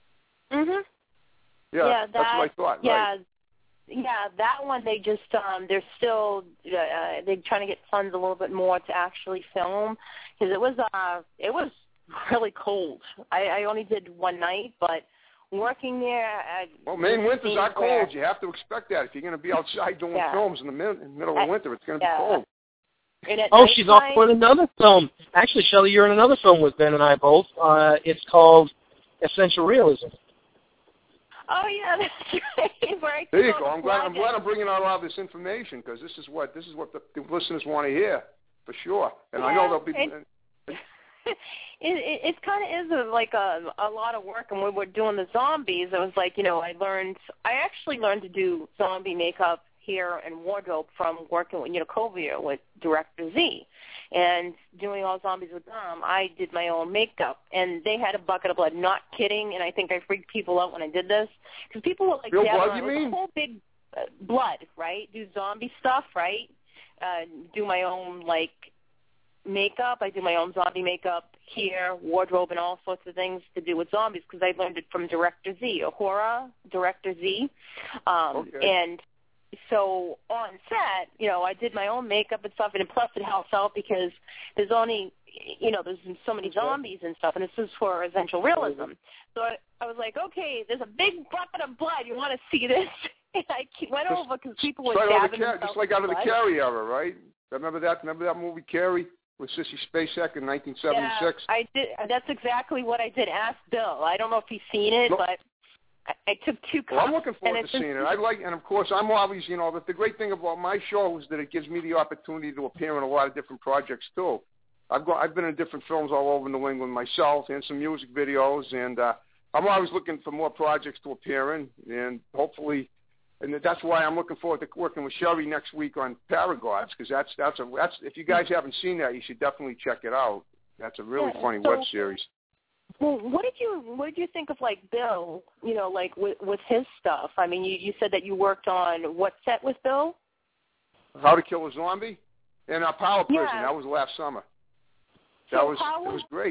Mhm. Yeah, Yeah, that's what I that- thought. Yeah, Right. yeah, that one they just um they're still uh, they're trying to get funds a little bit more to actually film because it was uh it was really cold. I, I only did one night, but working there. I, Well, Maine winters are where- cold. You have to expect that if you're going to be outside doing Yeah. films in the, mid, in the middle of I- winter. It's going to yeah. be cold. And at Oh, she's nighttime- also in another film. Actually, Shelley, you're in another film with Ben and I both. Uh, it's called Essential Realism. Oh yeah, that's right. Where I There you saw go. the I'm glad. I'm flag glad I'm bringing out all this information because this is what this is what the, the listeners want to hear for sure. And I know Yeah, they'll be. and- it, it, it kind of is a, like a, a lot of work. And when we're doing the zombies, it was like, you know, I learned, I actually learned to do zombie makeup, hair, and wardrobe from working with, you know, Covia with Director Z. And doing all zombies with them, I did my own makeup. And they had a bucket of blood. Not kidding. And I think I freaked people out when I did this. Because people were like, Real gathering blood, around you with mean? a whole big uh, blood, right? Do zombie stuff, right? Uh, do my own, like, makeup. I do my own zombie makeup, hair, wardrobe, and all sorts of things to do with zombies because I learned it from Director Z, Ahura, Director Z. Um, Okay. And so on set, you know, I did my own makeup and stuff, and plus it helps out because there's only you know, there's so many zombies and stuff, and this is for essential realism. So I, I was like, okay, there's a big bucket of blood. You want to see this? And I went just, over because people were right dabbing Car- Just like out of the Carrie era, right? Remember that? Remember that movie, Carrie, with Sissy Spacek in nineteen seventy-six? Yeah, I did. That's exactly what I did. Ask Bill. I don't know if he's seen it, no. but I, I took two cups. Well, I'm looking forward to seeing it. I like, and of course, I'm always, you know, the, the great thing about my show is that it gives me the opportunity to appear in a lot of different projects too. I've got, I've been in different films all over New England myself, and some music videos, and uh, I'm always looking for more projects to appear in, and hopefully, and that's why I'm looking forward to working with Sherry next week on Paragods, because that's that's a that's if you guys haven't seen that, you should definitely check it out. That's a really yeah, funny so, web series. Well, what did you what did you think of like Bill? You know, like with with his stuff. I mean, you you said that you worked on what set with Bill? How to Kill a Zombie, and uh, Power Prison. Yeah. That was last summer. That so was how, that was great.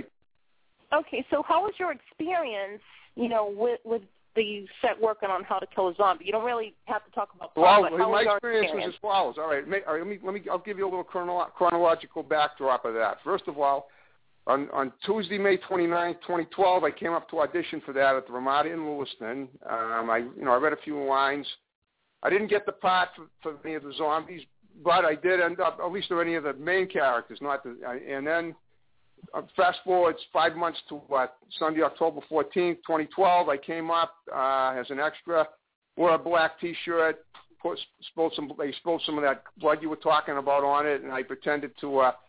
Okay, so how was your experience? You know, with with the set working on How to Kill a Zombie. You don't really have to talk about. Well, but how my was experience, experience was as follows. All right, all right, let me let me. I'll give you a little chronolo- chronological backdrop of that. First of all, on on Tuesday, May twenty-ninth, twenty twelve, I came up to audition for that at the Ramada in Lewiston. Um, I you know I read a few lines. I didn't get the part for, for any of the zombies, but I did end up at least for any of the main characters. Not the and then. Uh, fast forward five months to uh, Sunday, October fourteenth, twenty twelve. I came up uh, as an extra, wore a black T-shirt, put, spilled some. They spilled some of that blood you were talking about on it, and I pretended to uh,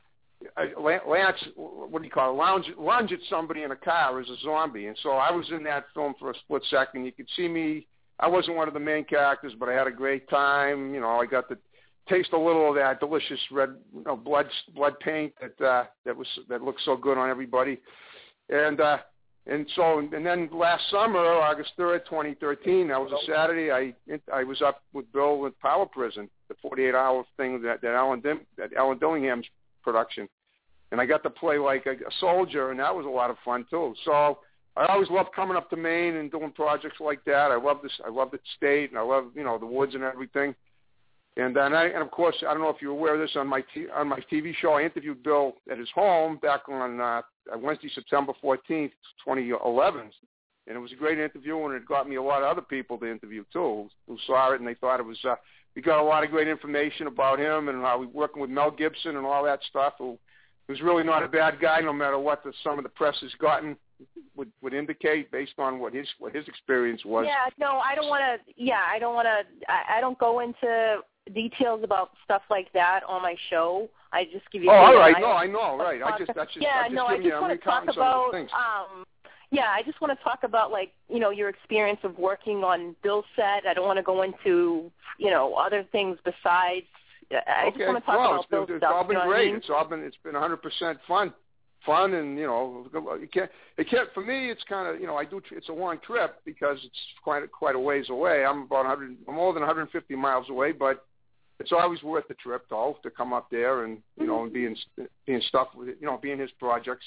Lance, what do you call it, lounge, lunge at somebody in a car as a zombie. And so I was in that film for a split second. You could see me. I wasn't one of the main characters, but I had a great time. You know, I got to taste a little of that delicious red, you know, blood blood paint that uh, that was that looked so good on everybody, and uh, and so and then last summer, August third, twenty thirteen, that was a Saturday. I I was up with Bill with Power Prison, the forty-eight hour thing that that Alan Dim, that Alan Dillingham's production, and I got to play like a, a soldier, and that was a lot of fun too. So I always loved coming up to Maine and doing projects like that. I love this. I love the state, and I love you know the woods and everything. And then, I, and of course, I don't know if you're aware of this. On my t- on my T V show, I interviewed Bill at his home back on uh, Wednesday, September fourteenth, twenty eleven, and it was a great interview, and it got me a lot of other people to interview too, who saw it and they thought it was. Uh, we got a lot of great information about him and how he's working with Mel Gibson and all that stuff. Who was really not a bad guy, no matter what the, some of the press has gotten would would indicate based on what his what his experience was. Yeah, no, I don't want to. Yeah, I don't want to. I, I don't go into details about stuff like that on my show. I just give you. Oh, all right. I, no, I know. Right. I just. That's just. Yeah, I'm just no, I just want to talk about. Um, yeah, I just want to talk about like you know your experience of working on Bill's set. I don't want to go into you know other things besides. I okay. just want to talk well, about it's, Bill's it's stuff. all been you know great. what I mean? It's all been. It's been one hundred percent fun. Fun and you know, it can't. It can't. For me, it's kind of you know, I do. It's a long trip because it's quite a, quite a ways away. I'm about one hundred, I'm more than one hundred fifty miles away, but it's always worth the trip, though, to come up there and you know, and being being stuff with it, you know, being his projects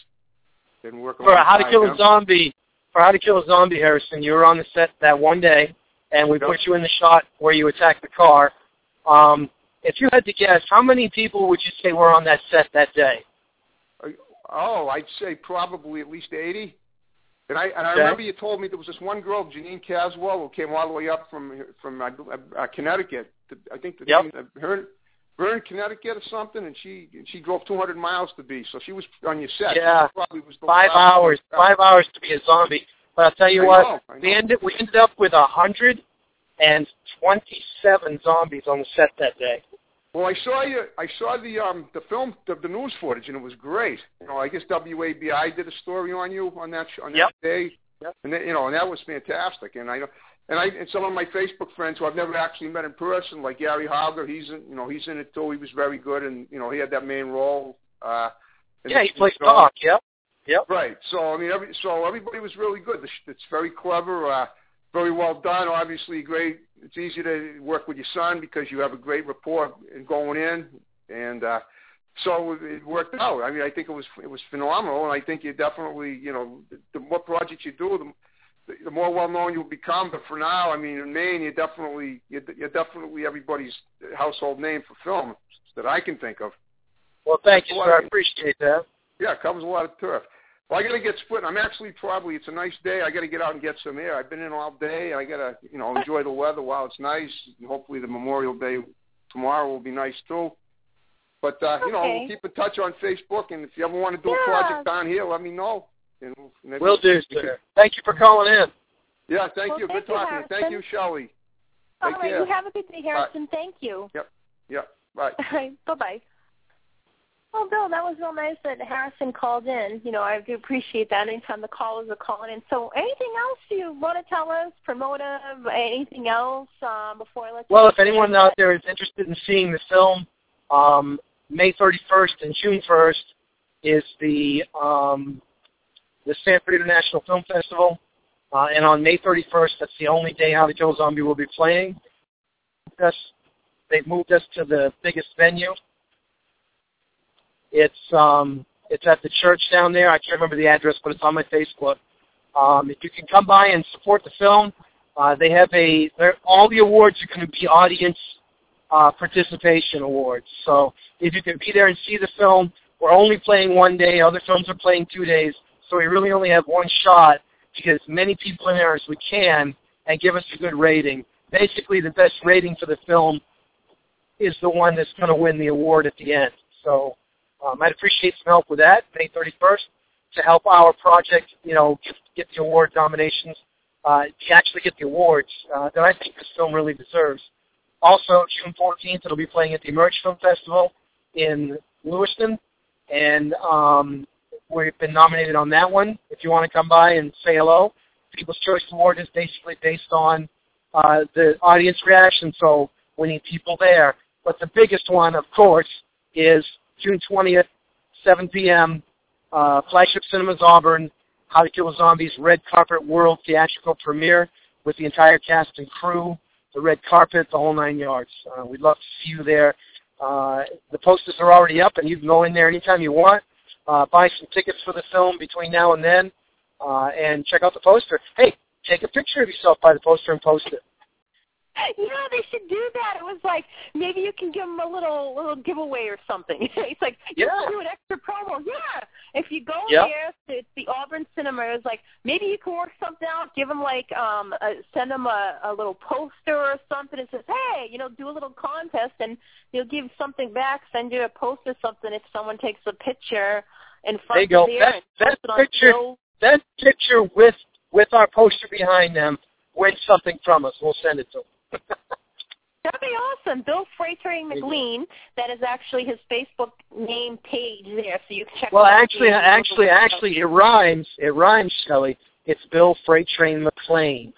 and working. For How to Kill a Zombie, for How to Kill a Zombie, Harrison, you were on the set that one day, and we yep. put you in the shot where you attacked the car. Um, if you had to guess, how many people would you say were on that set that day? Oh, I'd say probably at least eighty. And I and I okay. remember you told me there was this one girl, Janine Caswell, who came all the way up from from uh, uh, Connecticut. To, I think the yep. name, uh, her, her in Connecticut or something, and she and she drove two hundred miles to be. So she was on your set. Yeah, probably was the five hours. Five hours to be a zombie. But I'll tell you I what, know, I know. we ended we ended up with a hundred and twenty-seven zombies on the set that day. Well, I saw you. I saw the um the film, the, the news footage, and it was great. You know, I guess W A B I did a story on you on that on yep. that day, yep. and that, you know, and that was fantastic. And I know, and I and some of my Facebook friends who I've never actually met in person, like Gary Hauger, he's in, you know, he's in it too. He was very good, and you know, he had that main role. Uh, yeah, he plays Doc. Yep. Yep. Right. So I mean, every so everybody was really good. It's very clever. Uh, Very well done. Obviously, great. It's easy to work with your son because you have a great rapport going in, and uh, so it worked out. I mean, I think it was it was phenomenal, and I think you definitely, you know, the, the more projects you do, the, the more well known you'll become. But for now, I mean, in Maine, you're definitely you're, you're definitely everybody's household name for film that I can think of. Well, thank you, sir. I appreciate that. Yeah, it covers a lot of turf. Well, I got to get split. I'm actually probably, it's a nice day. I got to get out and get some air. I've been in all day. I got to, you know, enjoy the weather while it's nice. And hopefully the Memorial Day tomorrow will be nice too. But, uh, you know, Okay. we'll keep in touch on Facebook. And if you ever want to do Yeah. a project down here, let me know. And we'll, maybe Will do, we could- sir. Thank you for calling in. Yeah, thank Well, you. thank Good you, talking to you. Thank Harrison. you, Shelley. All Take right, care. you have a good day, Harrison. Thank you. Yep. Yep. Bye. All right, bye-bye. Well, Bill, that was real nice that Harrison called in. You know, I do appreciate that anytime the callers are calling in. So anything else you want to tell us, promotive, anything else um, before I let you Well, if anyone out there is interested in seeing the film, um, May thirty-first and June first is the um, the Sanford International Film Festival. Uh, and on May thirty-first, that's the only day How to Kill a Zombie will be playing. That's, they've moved us to the biggest venue. It's um, it's at the church down there. I can't remember the address, but it's on my Facebook. Um, if you can come by and support the film, uh, they have a all the awards are going to be audience uh, participation awards. So if you can be there and see the film, we're only playing one day. Other films are playing two days, so we really only have one shot to get as many people in there as we can and give us a good rating. Basically, the best rating for the film is the one that's going to win the award at the end. So um, I'd appreciate some help with that, May thirty-first, to help our project, you know, get, get the award nominations, uh, to actually get the awards uh, that I think this film really deserves. Also, June fourteenth, it'll be playing at the Emerge Film Festival in Lewiston, and um, we've been nominated on that one. If you want to come by and say hello, People's Choice Award is basically based on uh, the audience reaction, so we need people there. But the biggest one, of course, is June twentieth, seven p.m., uh, Flagship Cinemas Auburn, How to Kill a Zombie's Red Carpet World Theatrical Premiere with the entire cast and crew, the red carpet, the whole nine yards. Uh, we'd love to see you there. Uh, the posters are already up, and you can go in there anytime you want, uh, buy some tickets for the film between now and then, uh, and check out the poster. Hey, take a picture of yourself by the poster and post it. Yeah, they should do that. It was like maybe you can give them a little little giveaway or something. It's like you Yeah. can do an extra promo. Yeah, if you go Yep. there, it's the Auburn Cinema. It's like maybe you can work something out. Give them like um, a, send them a, a little poster or something. It says, hey, you know, do a little contest, and you'll give something back. Send you a poster, something if someone takes a picture in front There you go. of there That, and that post it on picture, Joe. that picture with with our poster behind them wins something from us. We'll send it to them. That'd be awesome. Bill Freightrain McLean. That is actually his Facebook name page there, so you can check. Well, it out. actually, actually, actually, it rhymes. It rhymes, Shelley. It's Bill Freightrain McLean.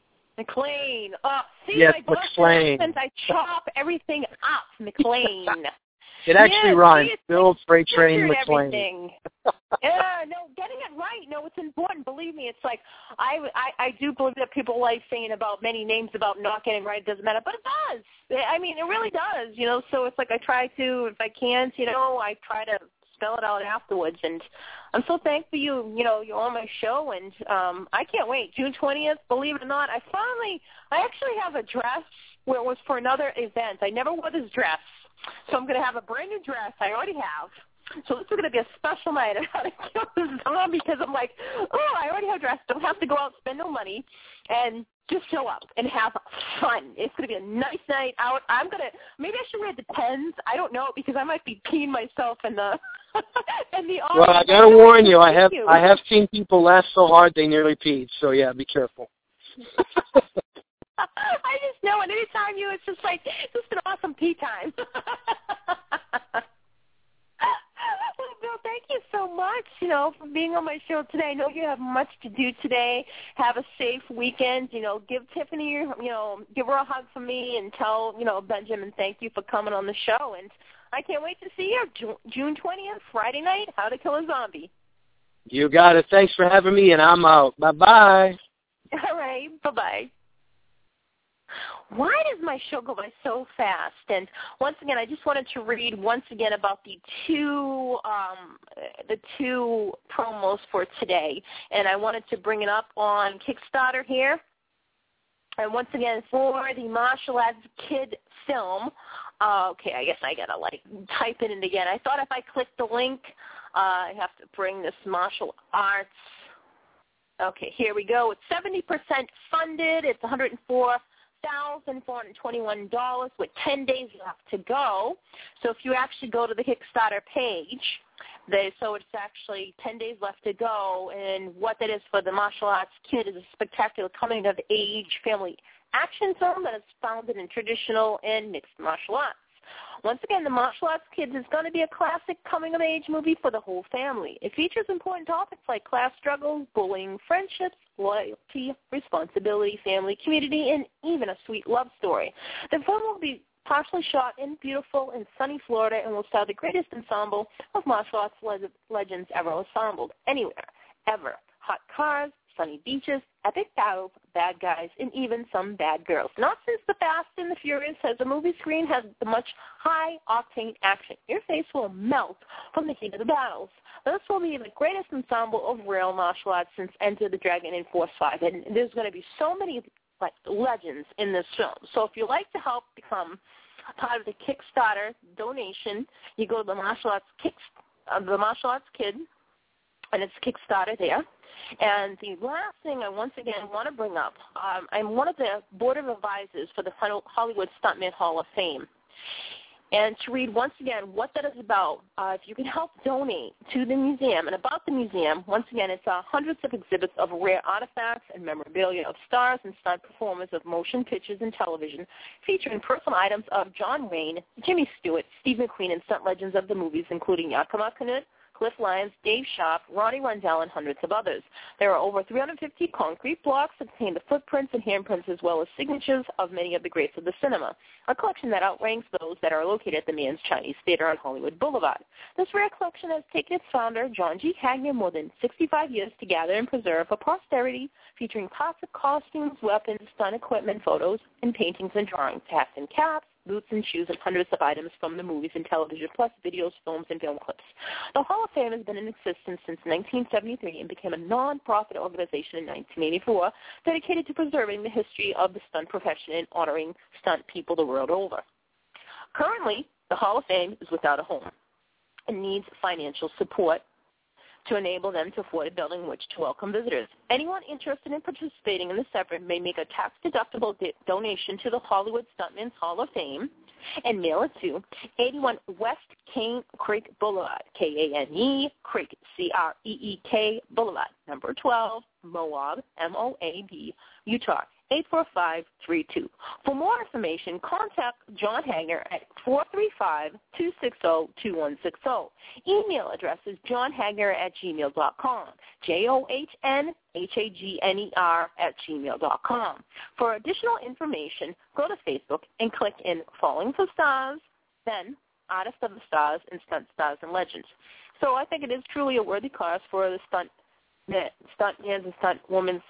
McLean. Oh, see, Yes, my Boston McLean. accent, I chop everything up. McLean. It actually Yeah, rhymes. see, it's Bill Freightrain Pictured McLean. everything. Yeah, no, getting it right. No, it's important. Believe me, it's like I, I, I do believe that people like saying about many names about not getting right. It doesn't matter, but it does. I mean, it really does. You know, so it's like I try to, if I can't, you know, I try to spell it out afterwards. And I'm so thankful you, you know, you're on my show, and um, I can't wait. June twentieth, believe it or not, I finally, I actually have a dress where it was for another event. I never wore this dress. So I'm going to have a brand new dress. I already have. So this is going to be a special night at How to Kill a Zombie because I'm like, oh, I already have a dress. Don't have to go out and spend no money and just show up and have fun. It's going to be a nice night out. I'm going to, maybe I should wear Depends. I don't know because I might be peeing myself in the, in the Well, I got to warn you. I have I have seen people laugh so hard they nearly peed. So, yeah, be careful. I just know, and anytime you, it's just like, it's just an awesome pee time. Well, Bill, thank you so much, you know, for being on my show today. I know you have much to do today. Have a safe weekend. You know, give Tiffany, you know, give her a hug from me and tell, you know, Benjamin thank you for coming on the show. And I can't wait to see you June twentieth, Friday night, How to Kill a Zombie. You got it. Thanks for having me, and I'm out. Bye-bye. All right. Bye-bye. Why does my show go by so fast? And once again, I just wanted to read once again about the two um, the two promos for today, and I wanted to bring it up on Kickstarter here. And once again, for the Martial Arts Kid film, uh, okay, I guess I gotta like type it in again. I thought if I clicked the link I have to bring this martial arts. Okay, here we go. It's seventy percent funded. It's one hundred four thousand four hundred twenty-one dollars with ten days left to go. So if you actually go to the Kickstarter page, they, so it's actually ten days left to go. And what that is for the Martial Arts Kid is a spectacular coming-of-age family action film that is founded in traditional and mixed martial arts. Once again, The Martial Arts Kids is going to be a classic coming-of-age movie for the whole family. It features important topics like class struggles, bullying, friendships, loyalty, responsibility, family, community, and even a sweet love story. The film will be partially shot in beautiful and sunny Florida and will star the greatest ensemble of martial arts le- legends ever assembled anywhere, ever. Hot cars, sunny beaches, epic battles, bad guys, and even some bad girls. Not since The Fast and the Furious has the movie screen had the much high-octane action. Your face will melt from the heat of the battles. This will be the greatest ensemble of real martial arts since Enter the Dragon and Force five, and there's going to be so many like legends in this film. So if you'd like to help become part of the Kickstarter donation, you go to the Martial Arts Kick, uh, the Martial Arts Kid, and it's Kickstarter there. And the last thing I once again want to bring up, um, I'm one of the board of advisors for the Hollywood Stuntman Hall of Fame. And to read once again what that is about, uh, if you can help donate to the museum. And about the museum, once again, it's uh, hundreds of exhibits of rare artifacts and memorabilia of stars and stunt performers of motion pictures and television, featuring personal items of John Wayne, Jimmy Stewart, Steve McQueen, and stunt legends of the movies, including Yakima Canutt, Cliff Lyons, Dave Sharp, Ronnie Rundell, and hundreds of others. There are over three hundred fifty concrete blocks that contain the footprints and handprints as well as signatures of many of the greats of the cinema, a collection that outranks those that are located at the Mann's Chinese Theater on Hollywood Boulevard. This rare collection has taken its founder, John G. Hagner, more than sixty-five years to gather and preserve for posterity, featuring parts of costumes, weapons, stunt equipment, photos, and paintings and drawings, hats and caps, boots and shoes, and hundreds of items from the movies and television, plus videos, films, and film clips. The Hall of Fame has been in existence since nineteen seventy-three and became a non-profit organization in nineteen eighty-four dedicated to preserving the history of the stunt profession and honoring stunt people the world over. Currently, the Hall of Fame is without a home and needs financial support to enable them to afford a building in which to welcome visitors. Anyone interested in participating in this effort may make a tax-deductible di- donation to the Hollywood Stuntman's Hall of Fame and mail it to eighty-one West Cane Creek Boulevard, K A N E, Creek, C R E E K, Boulevard, number twelve, Moab, M O A B, Utah, eight four five three two. For more information, contact John Hagner at four three five, two six zero, two one six zero. Email address is johnhagner at gmail dot com, J O H N H A G N E R at gmail dot com. For additional information, go to Facebook and click in Falling for Stars, then Artist of the Stars and Stunt Stars and Legends. So I think it is truly a worthy cause for the stunt, stunt men's and stunt women's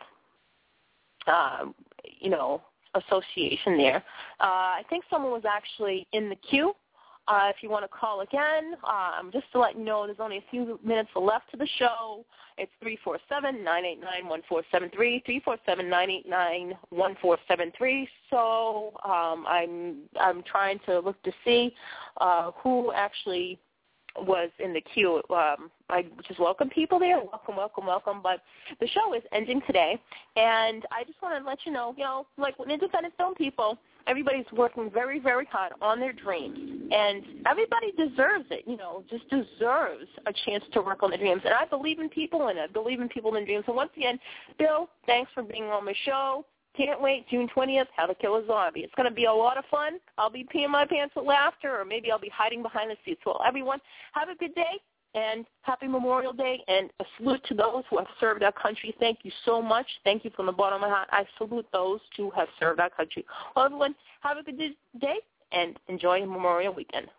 Uh, you know, association there. Uh, I think someone was actually in the queue. Uh, if you want to call again, um, just to let you know, there's only a few minutes left to the show. It's three four seven, nine eight nine, one four seven three, three four seven, nine eight nine, one four seven three. So um, I'm I'm trying to look to see uh, who actually was in the queue. Um, I just welcome people there. Welcome, welcome, welcome. But the show is ending today, and I just want to let you know, you know, like when independent film people, everybody's working very, very hard on their dreams, and everybody deserves it, you know, just deserves a chance to work on their dreams. And I believe in people, and I believe in people in dreams. So once again, Bill, thanks for being on my show. Can't wait, June twentieth, How to Kill a Zombie. It's going to be a lot of fun. I'll be peeing my pants with laughter, or maybe I'll be hiding behind the seats. Well, everyone, have a good day, and happy Memorial Day, and a salute to those who have served our country. Thank you so much. Thank you from the bottom of my heart. I salute those who have served our country. Well, everyone, have a good day, and enjoy Memorial Weekend.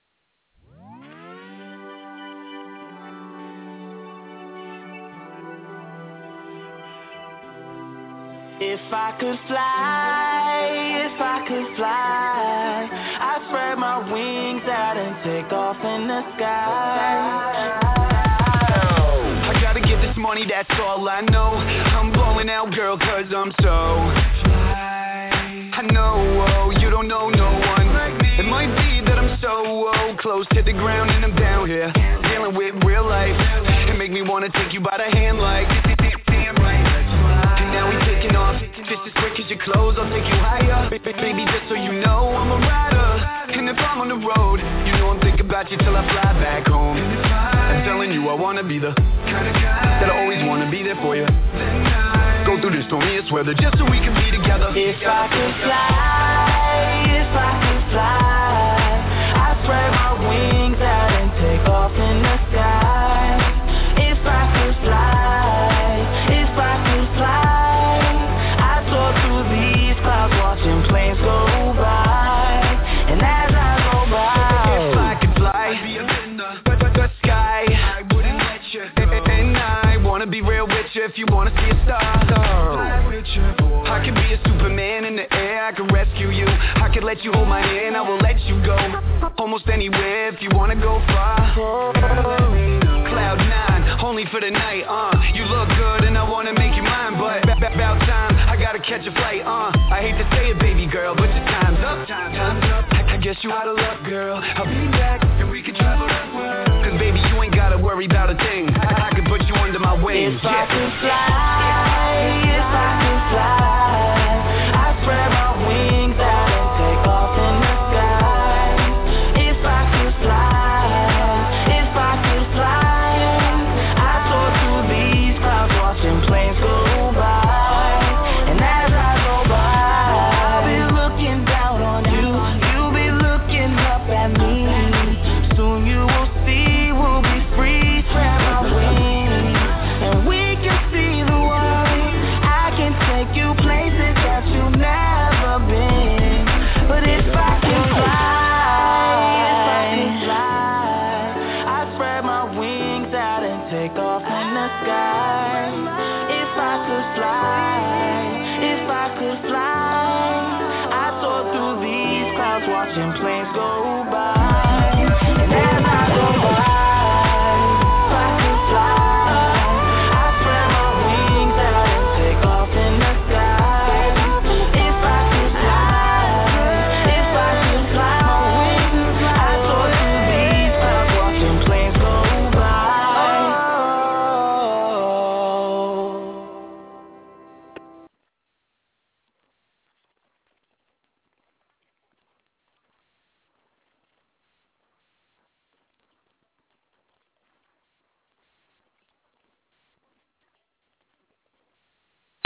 If I could fly, if I could fly, I'd spread my wings out and take off in the sky. I gotta get this money, that's all I know. I'm blowing out, girl, cause I'm so fly. I know, oh, you don't know no one. It might be that I'm so oh, close to the ground and I'm down here, dealing with real life. It make me wanna take you by the hand like damn right. And now we taking off, just as quick as your clothes, I'll take you higher. Baby, just so you know, I'm a rider. And if I'm on the road, you know I'm thinking about you till I fly back home. I'm telling you I wanna be the kind of guy that I always wanna be there for you. Go through the stormiest weather just so we can be together. If I could fly, if I could fly, I'd spread my wings out and take off in the sky. If I could fly, if I could fly, I'd soar through these clouds watching planes go by. And as I go by, if I could fly, I'd be up in the, the, the sky. I wouldn't let you go. And I wanna be real with you if you wanna see a star. I could be a Superman in the air, I could rescue you. I could let you hold my hand, I will let you go almost anywhere if you wanna go far. Cloud nine, only for the night, uh you look good and I wanna make you mine, but about time, I gotta catch a flight, uh I hate to say it, baby girl, but your time's up. Time's up. I guess you out of luck, girl. I'll be back and we can travel the world. Cause baby, you ain't gotta worry about a thing. I, I can put you under my wings. If I could fly, if I could fly, I'd spread my wings out and take off in the sky. If I could fly, if I could fly, I'd soar through these clouds watching planes go by. And as I go by, I'll be looking down on you, you'll be looking up at me. Soon you will see we'll be free, spread my wings, and we can see the world. I can take you places that you've never been. But if I could fly, if I could fly, I'd spread my wings out and take off in the sky. If I could fly, if I could fly, I'd soar through these clouds watching planes